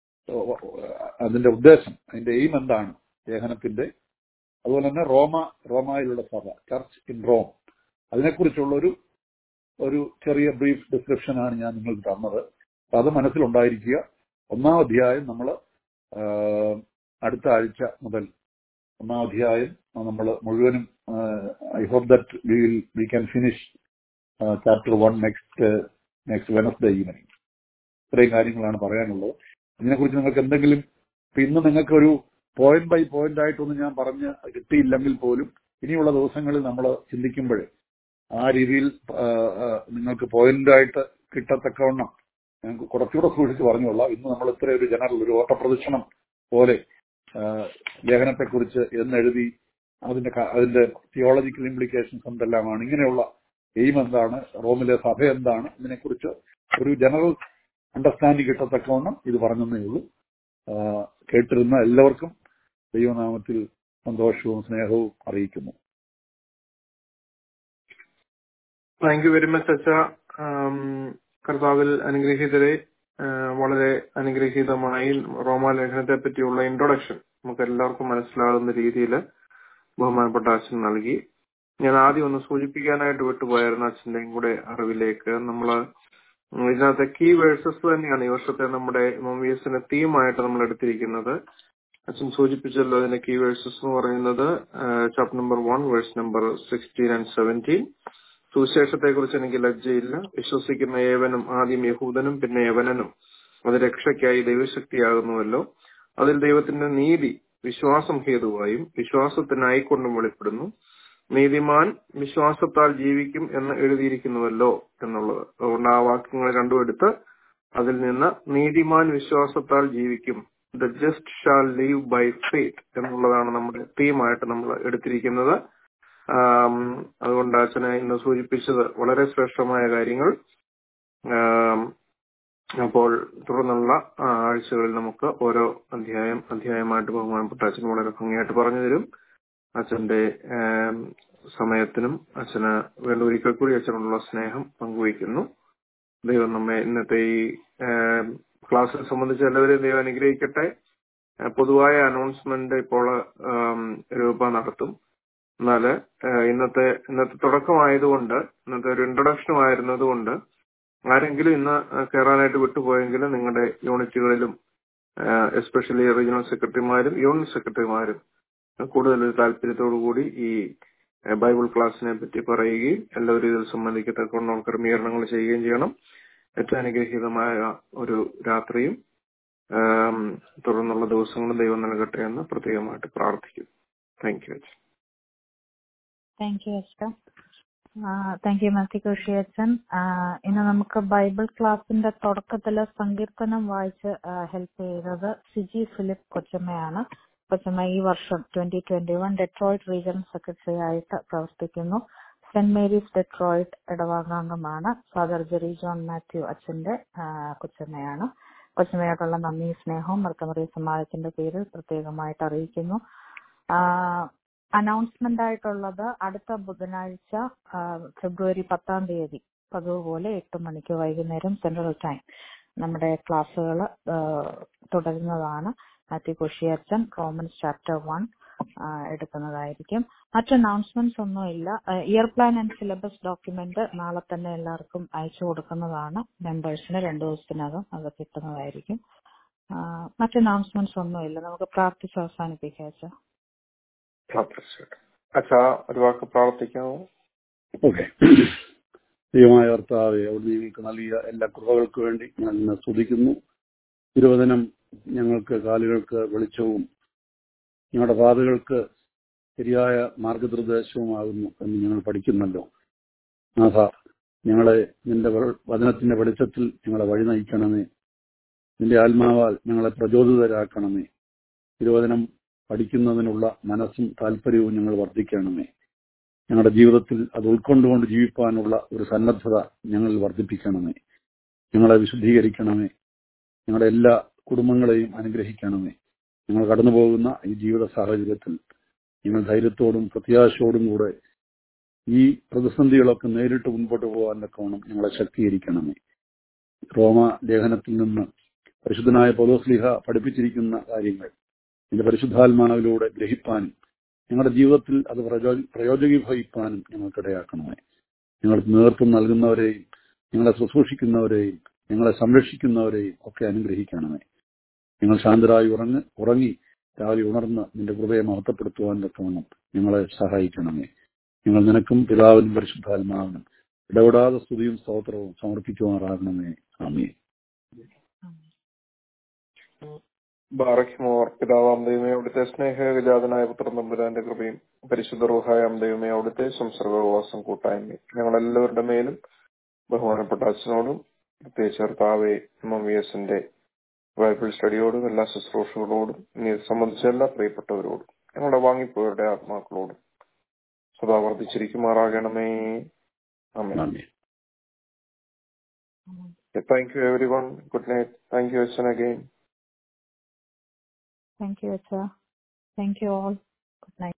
അതിന്റെ എയിം എന്താണ് ലേഖനത്തിന്റെ. അതുപോലെ തന്നെ റോമായിലുള്ള സഭ, ചർച്ച് ഇൻ റോം, അതിനെക്കുറിച്ചുള്ള ഒരു ചെറിയ ബ്രീഫ് ഡിസ്ക്രിപ്ഷനാണ് ഞാൻ നിങ്ങൾക്ക് തന്നത്. അത് മനസ്സിലുണ്ടായിരിക്കുക. 1-ാം അധ്യായം നമ്മൾ അടുത്ത ആഴ്ച മുതൽ 1-ാം അധ്യായം നമ്മൾ മുഴുവനും I hope that we can finish chapter 1 next Wednesday evening. ഇത്രയും കാര്യങ്ങളാണ് പറയാനുള്ളത്. ഇതിനെക്കുറിച്ച് നിങ്ങൾക്ക് എന്തെങ്കിലും ഇന്ന് നിങ്ങൾക്കൊരു പോയിന്റ് ബൈ പോയിന്റ് ആയിട്ടൊന്നും ഞാൻ പറഞ്ഞ് കിട്ടിയില്ലെങ്കിൽ പോലും ഇനിയുള്ള ദിവസങ്ങളിൽ നമ്മൾ ചിന്തിക്കുമ്പോൾ ആ രീതിയിൽ നിങ്ങൾക്ക് പോയിന്റായിട്ട് കിട്ടത്തക്കവണ്ണം ഞങ്ങൾക്ക് കുറച്ചുകൂടെ സൂക്ഷിച്ച് പറഞ്ഞുകൊള്ളാം. ഇന്ന് നമ്മൾ ഇത്ര ഒരു ജനറൽ ഒരു ഓട്ടപ്രദക്ഷിണം പോലെ ലേഖനത്തെക്കുറിച്ച് എന്നെഴുതി അതിന്റെ തിയോളജിക്കൽ ഇംപ്ലിക്കേഷൻസ് എന്തെല്ലാമാണ്, ഇങ്ങനെയുള്ള എയിം എന്താണ്, റോമിലെ സഭ എന്താണ്, ഇതിനെക്കുറിച്ച് ഒരു ജനറൽ അണ്ടർസ്റ്റാൻഡിങ് കിട്ടത്തക്കവണ്ണം ഇത് പറഞ്ഞതേ ഉള്ളൂ. കേട്ടിരുന്ന എല്ലാവർക്കും ദൈവനാമത്തിൽ സന്തോഷവും സ്നേഹവും അറിയിക്കുന്നു. താങ്ക് യു വെരി മച്ച് അച്ഛ. കർത്താവിൽ അനുഗ്രഹീതരെ, വളരെ അനുഗ്രഹീതമായി റോമാലേഖനത്തെ പറ്റിയുള്ള ഇൻട്രൊഡക്ഷൻ നമുക്ക് എല്ലാവർക്കും മനസ്സിലാകുന്ന രീതിയിൽ ബഹുമാനപ്പെട്ട അച്ഛൻ നൽകി. ഞാൻ ആദ്യം ഒന്ന് സൂചിപ്പിക്കാനായിട്ട് വിട്ടുപോയായിരുന്നു അച്ഛന്റെയും കൂടെ അറിവിലേക്ക്. ഇതിനകത്തെ കീ വേഴ്സസ് തന്നെയാണ് ഈ വർഷത്തെ നമ്മുടെ MOVSന്റെ തീമായിട്ട് നമ്മൾ എടുത്തിരിക്കുന്നത്. അച്ഛൻ സൂചിപ്പിച്ചല്ലോ അതിന്റെ കീ വേഴ്സസ് എന്ന് പറയുന്നത് chapter number 1 verse number 16 and 17, സുവിശേഷത്തെക്കുറിച്ച് എനിക്ക് ലജ്ജയില്ല. വിശ്വസിക്കുന്ന ഏവനും, ആദ്യം യഹൂദനും പിന്നെ യവനനും, അത് രക്ഷയ്ക്കായി ദൈവശക്തിയാകുന്നുവല്ലോ. അതിൽ ദൈവത്തിന്റെ നീതി വിശ്വാസം ഹേതുവായും വിശ്വാസത്തിനായിക്കൊണ്ടും വെളിപ്പെടുന്നു. നീതിമാൻ വിശ്വാസത്താൽ ജീവിക്കും എന്ന് എഴുതിയിരിക്കുന്നുവല്ലോ എന്നുള്ളത്. അതുകൊണ്ട് ആ വാക്യങ്ങൾ രണ്ടും എടുത്ത് അതിൽ നിന്ന് നീതിമാൻ വിശ്വാസത്താൽ ജീവിക്കും, the just shall live by faith എന്നുള്ളതാണ് നമ്മുടെ തീമായിട്ട് നമ്മൾ എടുത്തിരിക്കുന്നത്. അതുകൊണ്ട് അച്ഛനെ ഇന്ന് സൂചിപ്പിച്ചത് വളരെ ശ്രേഷ്ഠമായ കാര്യങ്ങൾ. അപ്പോൾ തുടർന്നുള്ള ആഴ്ചകളിൽ നമുക്ക് ഓരോ അധ്യായമായിട്ട് ബഹുമാനപ്പെട്ട അച്ഛൻ വളരെ ഭംഗിയായിട്ട് പറഞ്ഞു തരും. അച്ഛന്റെ സമയത്തിനും അച്ഛന് വേണ്ട ഒരിക്കൽ കൂടി അച്ഛനോടുള്ള സ്നേഹം പങ്കുവയ്ക്കുന്നു. ദൈവം നമ്മെ ഇന്നത്തെ ഈ ക്ലാസ്സിനെ സംബന്ധിച്ച് എല്ലാവരെയും ദൈവം അനുഗ്രഹിക്കട്ടെ. പൊതുവായ അനൗൺസ്മെന്റ് ഇപ്പോൾ രൂപ നടത്തും. എന്നാല് ഇന്നത്തെ തുടക്കമായതുകൊണ്ട്, ഇന്നത്തെ ഒരു ഇൻട്രൊഡക്ഷൻ ആയിരുന്നത് കൊണ്ട് ആരെങ്കിലും ഇന്ന് കയറാനായിട്ട് വിട്ടുപോയെങ്കിൽ നിങ്ങളുടെ യൂണിറ്റുകളിലും എസ്പെഷ്യലി റീജിയണൽ സെക്രട്ടറിമാരും യൂണിറ്റ് സെക്രട്ടറിമാരും കൂടുതൽ താല്പര്യത്തോടു കൂടി ഈ ബൈബിൾ ക്ലാസ്സിനെ പറ്റി പറയുകയും എല്ലാവരും ഇതിൽ സംബന്ധിക്കത്തക്കൊണ്ട് ക്രമീകരണങ്ങൾ ചെയ്യുകയും ചെയ്യണം. ഏറ്റവും അനുഗ്രഹീതമായ ഒരു രാത്രിയും തുടർന്നുള്ള ദിവസങ്ങളും ദൈവം നൽകട്ടെ എന്ന് പ്രത്യേകമായിട്ട് പ്രാർത്ഥിക്കുന്നു. താങ്ക് യു അച്ഛൻ. താങ്ക് യു അച്ഛൻ. താങ്ക് യു മാത്യു കോശി അച്ഛൻ. ഇന്ന് നമുക്ക് ബൈബിൾ ക്ലാസിന്റെ തുടക്കത്തില് സങ്കീർത്തനം വായിച്ച് ഹെൽപ്പ് ചെയ്തത് സിജി ഫിലിപ്പ് കൊച്ചമ്മയാണ്. കൊച്ചമ്മ ഈ വർഷം 2021 ഡെട്രോയിറ്റ് റീജിയണൽ സെക്രട്ടറി ആയിട്ട് പ്രവർത്തിക്കുന്നു. സെന്റ് മേരീസ് ഡെട്രോയിറ്റ് ഇടവകാംഗമാണ്. ഫാദർ ജെറി ജോൺ മാത്യു അച്ഛന്റെ കൊച്ചമ്മയാണ്. കൊച്ചമ്മയോടുള്ള നന്ദി സ്നേഹവും മർത്തമറി സമാജത്തിന്റെ പേരിൽ പ്രത്യേകമായിട്ട് അറിയിക്കുന്നു. അനൗൺസ്മെന്റ് ആയിട്ടുള്ളത് അടുത്ത ബുധനാഴ്ച ഫെബ്രുവരി 10 പതിവുപോലെ 8 മണിക്ക് വൈകുന്നേരം സെൻട്രൽ ടൈം നമ്മുടെ ക്ലാസ്സുകൾ തുടരുന്നതാണ്. മാത്യു കോശി അച്ഛൻ റോമൻസ് ചാപ്റ്റർ 1 എടുക്കുന്നതായിരിക്കും. മറ്റ് അനൗൺസ്മെന്റ്സ് ഒന്നുമില്ല. Year plan and syllabus document നാളെ തന്നെ എല്ലാവർക്കും അയച്ചു കൊടുക്കുന്നതാണ്. മെമ്പേഴ്സിന് 2 ദിവസത്തിനകം അത് കിട്ടുന്നതായിരിക്കും. മറ്റ് അനൗൺസ്മെന്റ്സ് ഒന്നുമില്ല. നമുക്ക് പ്രാർത്ഥിച്ച് അവസാനിപ്പിക്കാം അച്ഛാ. അച്ഛാ ഒരു വാക്ക് പ്രാർത്ഥിക്കാമോ? ഓക്കെ. ദൈവമായ കർത്താവേ, അവിടുന്ന് ഞങ്ങൾക്ക് നൽകിയ എല്ലാ കൃപകൾക്ക് വേണ്ടി ഞാൻ ഇന്ന് സ്തുതിക്കുന്നു. തിരുവചനം ഞങ്ങൾക്ക് കാലുകൾക്ക് വെളിച്ചവും ഞങ്ങളുടെ പാതകൾക്ക് ശരിയായ മാർഗനിർദ്ദേശവുമാകുന്നു എന്ന് ഞങ്ങൾ പഠിക്കുന്നല്ലോ. നാഥ, ഞങ്ങളെ നിന്റെ വചനത്തിന്റെ വെളിച്ചത്തിൽ ഞങ്ങളെ വഴി നയിക്കണമേ. നിന്റെ ആത്മാവാൽ ഞങ്ങളെ പ്രചോദിതരാക്കണമേ. തിരുവചനം പഠിക്കുന്നതിനുള്ള മനസ്സും താല്പര്യവും ഞങ്ങൾ വർദ്ധിക്കണമേ. ഞങ്ങളുടെ ജീവിതത്തിൽ അത് ഉൾക്കൊണ്ടുകൊണ്ട് ജീവിക്കാനുള്ള ഒരു സന്നദ്ധത ഞങ്ങളിൽ വർദ്ധിപ്പിക്കണമേ. ഞങ്ങളെ വിശുദ്ധീകരിക്കണമേ. ഞങ്ങളുടെ എല്ലാ കുടുംബങ്ങളെയും അനുഗ്രഹിക്കണമേ. ഞങ്ങൾ കടന്നുപോകുന്ന ഈ ജീവിത സാഹചര്യത്തിൽ ഞങ്ങൾ ധൈര്യത്തോടും പ്രത്യാശയോടും കൂടെ ഈ പ്രതിസന്ധികളൊക്കെ നേരിട്ട് മുൻപോട്ട് പോകാൻ തക്കവണ്ണം ഞങ്ങളെ ശക്തീകരിക്കണമേ. റോമ ലേഖനത്തിൽ നിന്ന് പരിശുദ്ധനായ പൗലോസ്ലീഹ പഠിപ്പിച്ചിരിക്കുന്ന കാര്യങ്ങൾ എന്റെ പരിശുദ്ധാത്മാവിലൂടെ ഗ്രഹിപ്പാനും ഞങ്ങളുടെ ജീവിതത്തിൽ അത് പ്രയോജനീഭവിപ്പാനും ഞങ്ങൾക്കിടയാക്കണമേ. ഞങ്ങൾക്ക് നേതൃത്വം നൽകുന്നവരെയും ഞങ്ങളെ ശുശ്രൂഷിക്കുന്നവരെയും ഞങ്ങളെ സംരക്ഷിക്കുന്നവരെയും ഒക്കെ അനുഗ്രഹിക്കണമേ. ഞങ്ങൾ ശാന്തരായി ഉറങ്ങി രാവിലെ ഉണർന്ന് നിന്റെ കൃപയെ മഹത്വപ്പെടുത്തുവാൻ തക്കവണ്ണം ഞങ്ങളെ സഹായിക്കണമേ. ഞങ്ങൾ നിനക്കും പിതാവിനും പരിശുദ്ധാത്മാവിനും ഇടപെടാതെ സ്തുതിയും സ്തോത്രവും സമർപ്പിക്കുമാറാകണമേ. ആമേൻ. ബാറഖ്മോർ. പിതാവാം ദൈവമേ, അവിടുത്തെ സ്നേഹവിജാതനായ പുത്രൻ തമ്പുരാന്റെ കൃപയും പരിശുദ്ധ റൂഹായാം ദൈവമേ, അവിടുത്തെ സംസർഗവാസം കൂട്ടായ്മയും ഞങ്ങളെല്ലാവരുടെ മേലും ബഹുമാനപ്പെട്ട അച്ഛനോടും പ്രത്യേകിച്ച് കർത്താവെ MMVSന്റെ ബൈബിൾ സ്റ്റഡിയോടും എല്ലാ ശുശ്രൂഷകളോടും ഇനി സംബന്ധിച്ച എല്ലാ പ്രിയപ്പെട്ടവരോടും ഞങ്ങളുടെ വാങ്ങിപ്പോയവരുടെ ആത്മാക്കളോടും സദാ വർദ്ധിച്ചിരിക്കുമാറാകണമേ. ആമേൻ. Thank you everyone. Good night. Thank you Achan again. Thank you, Acha. Thank you all. Good night.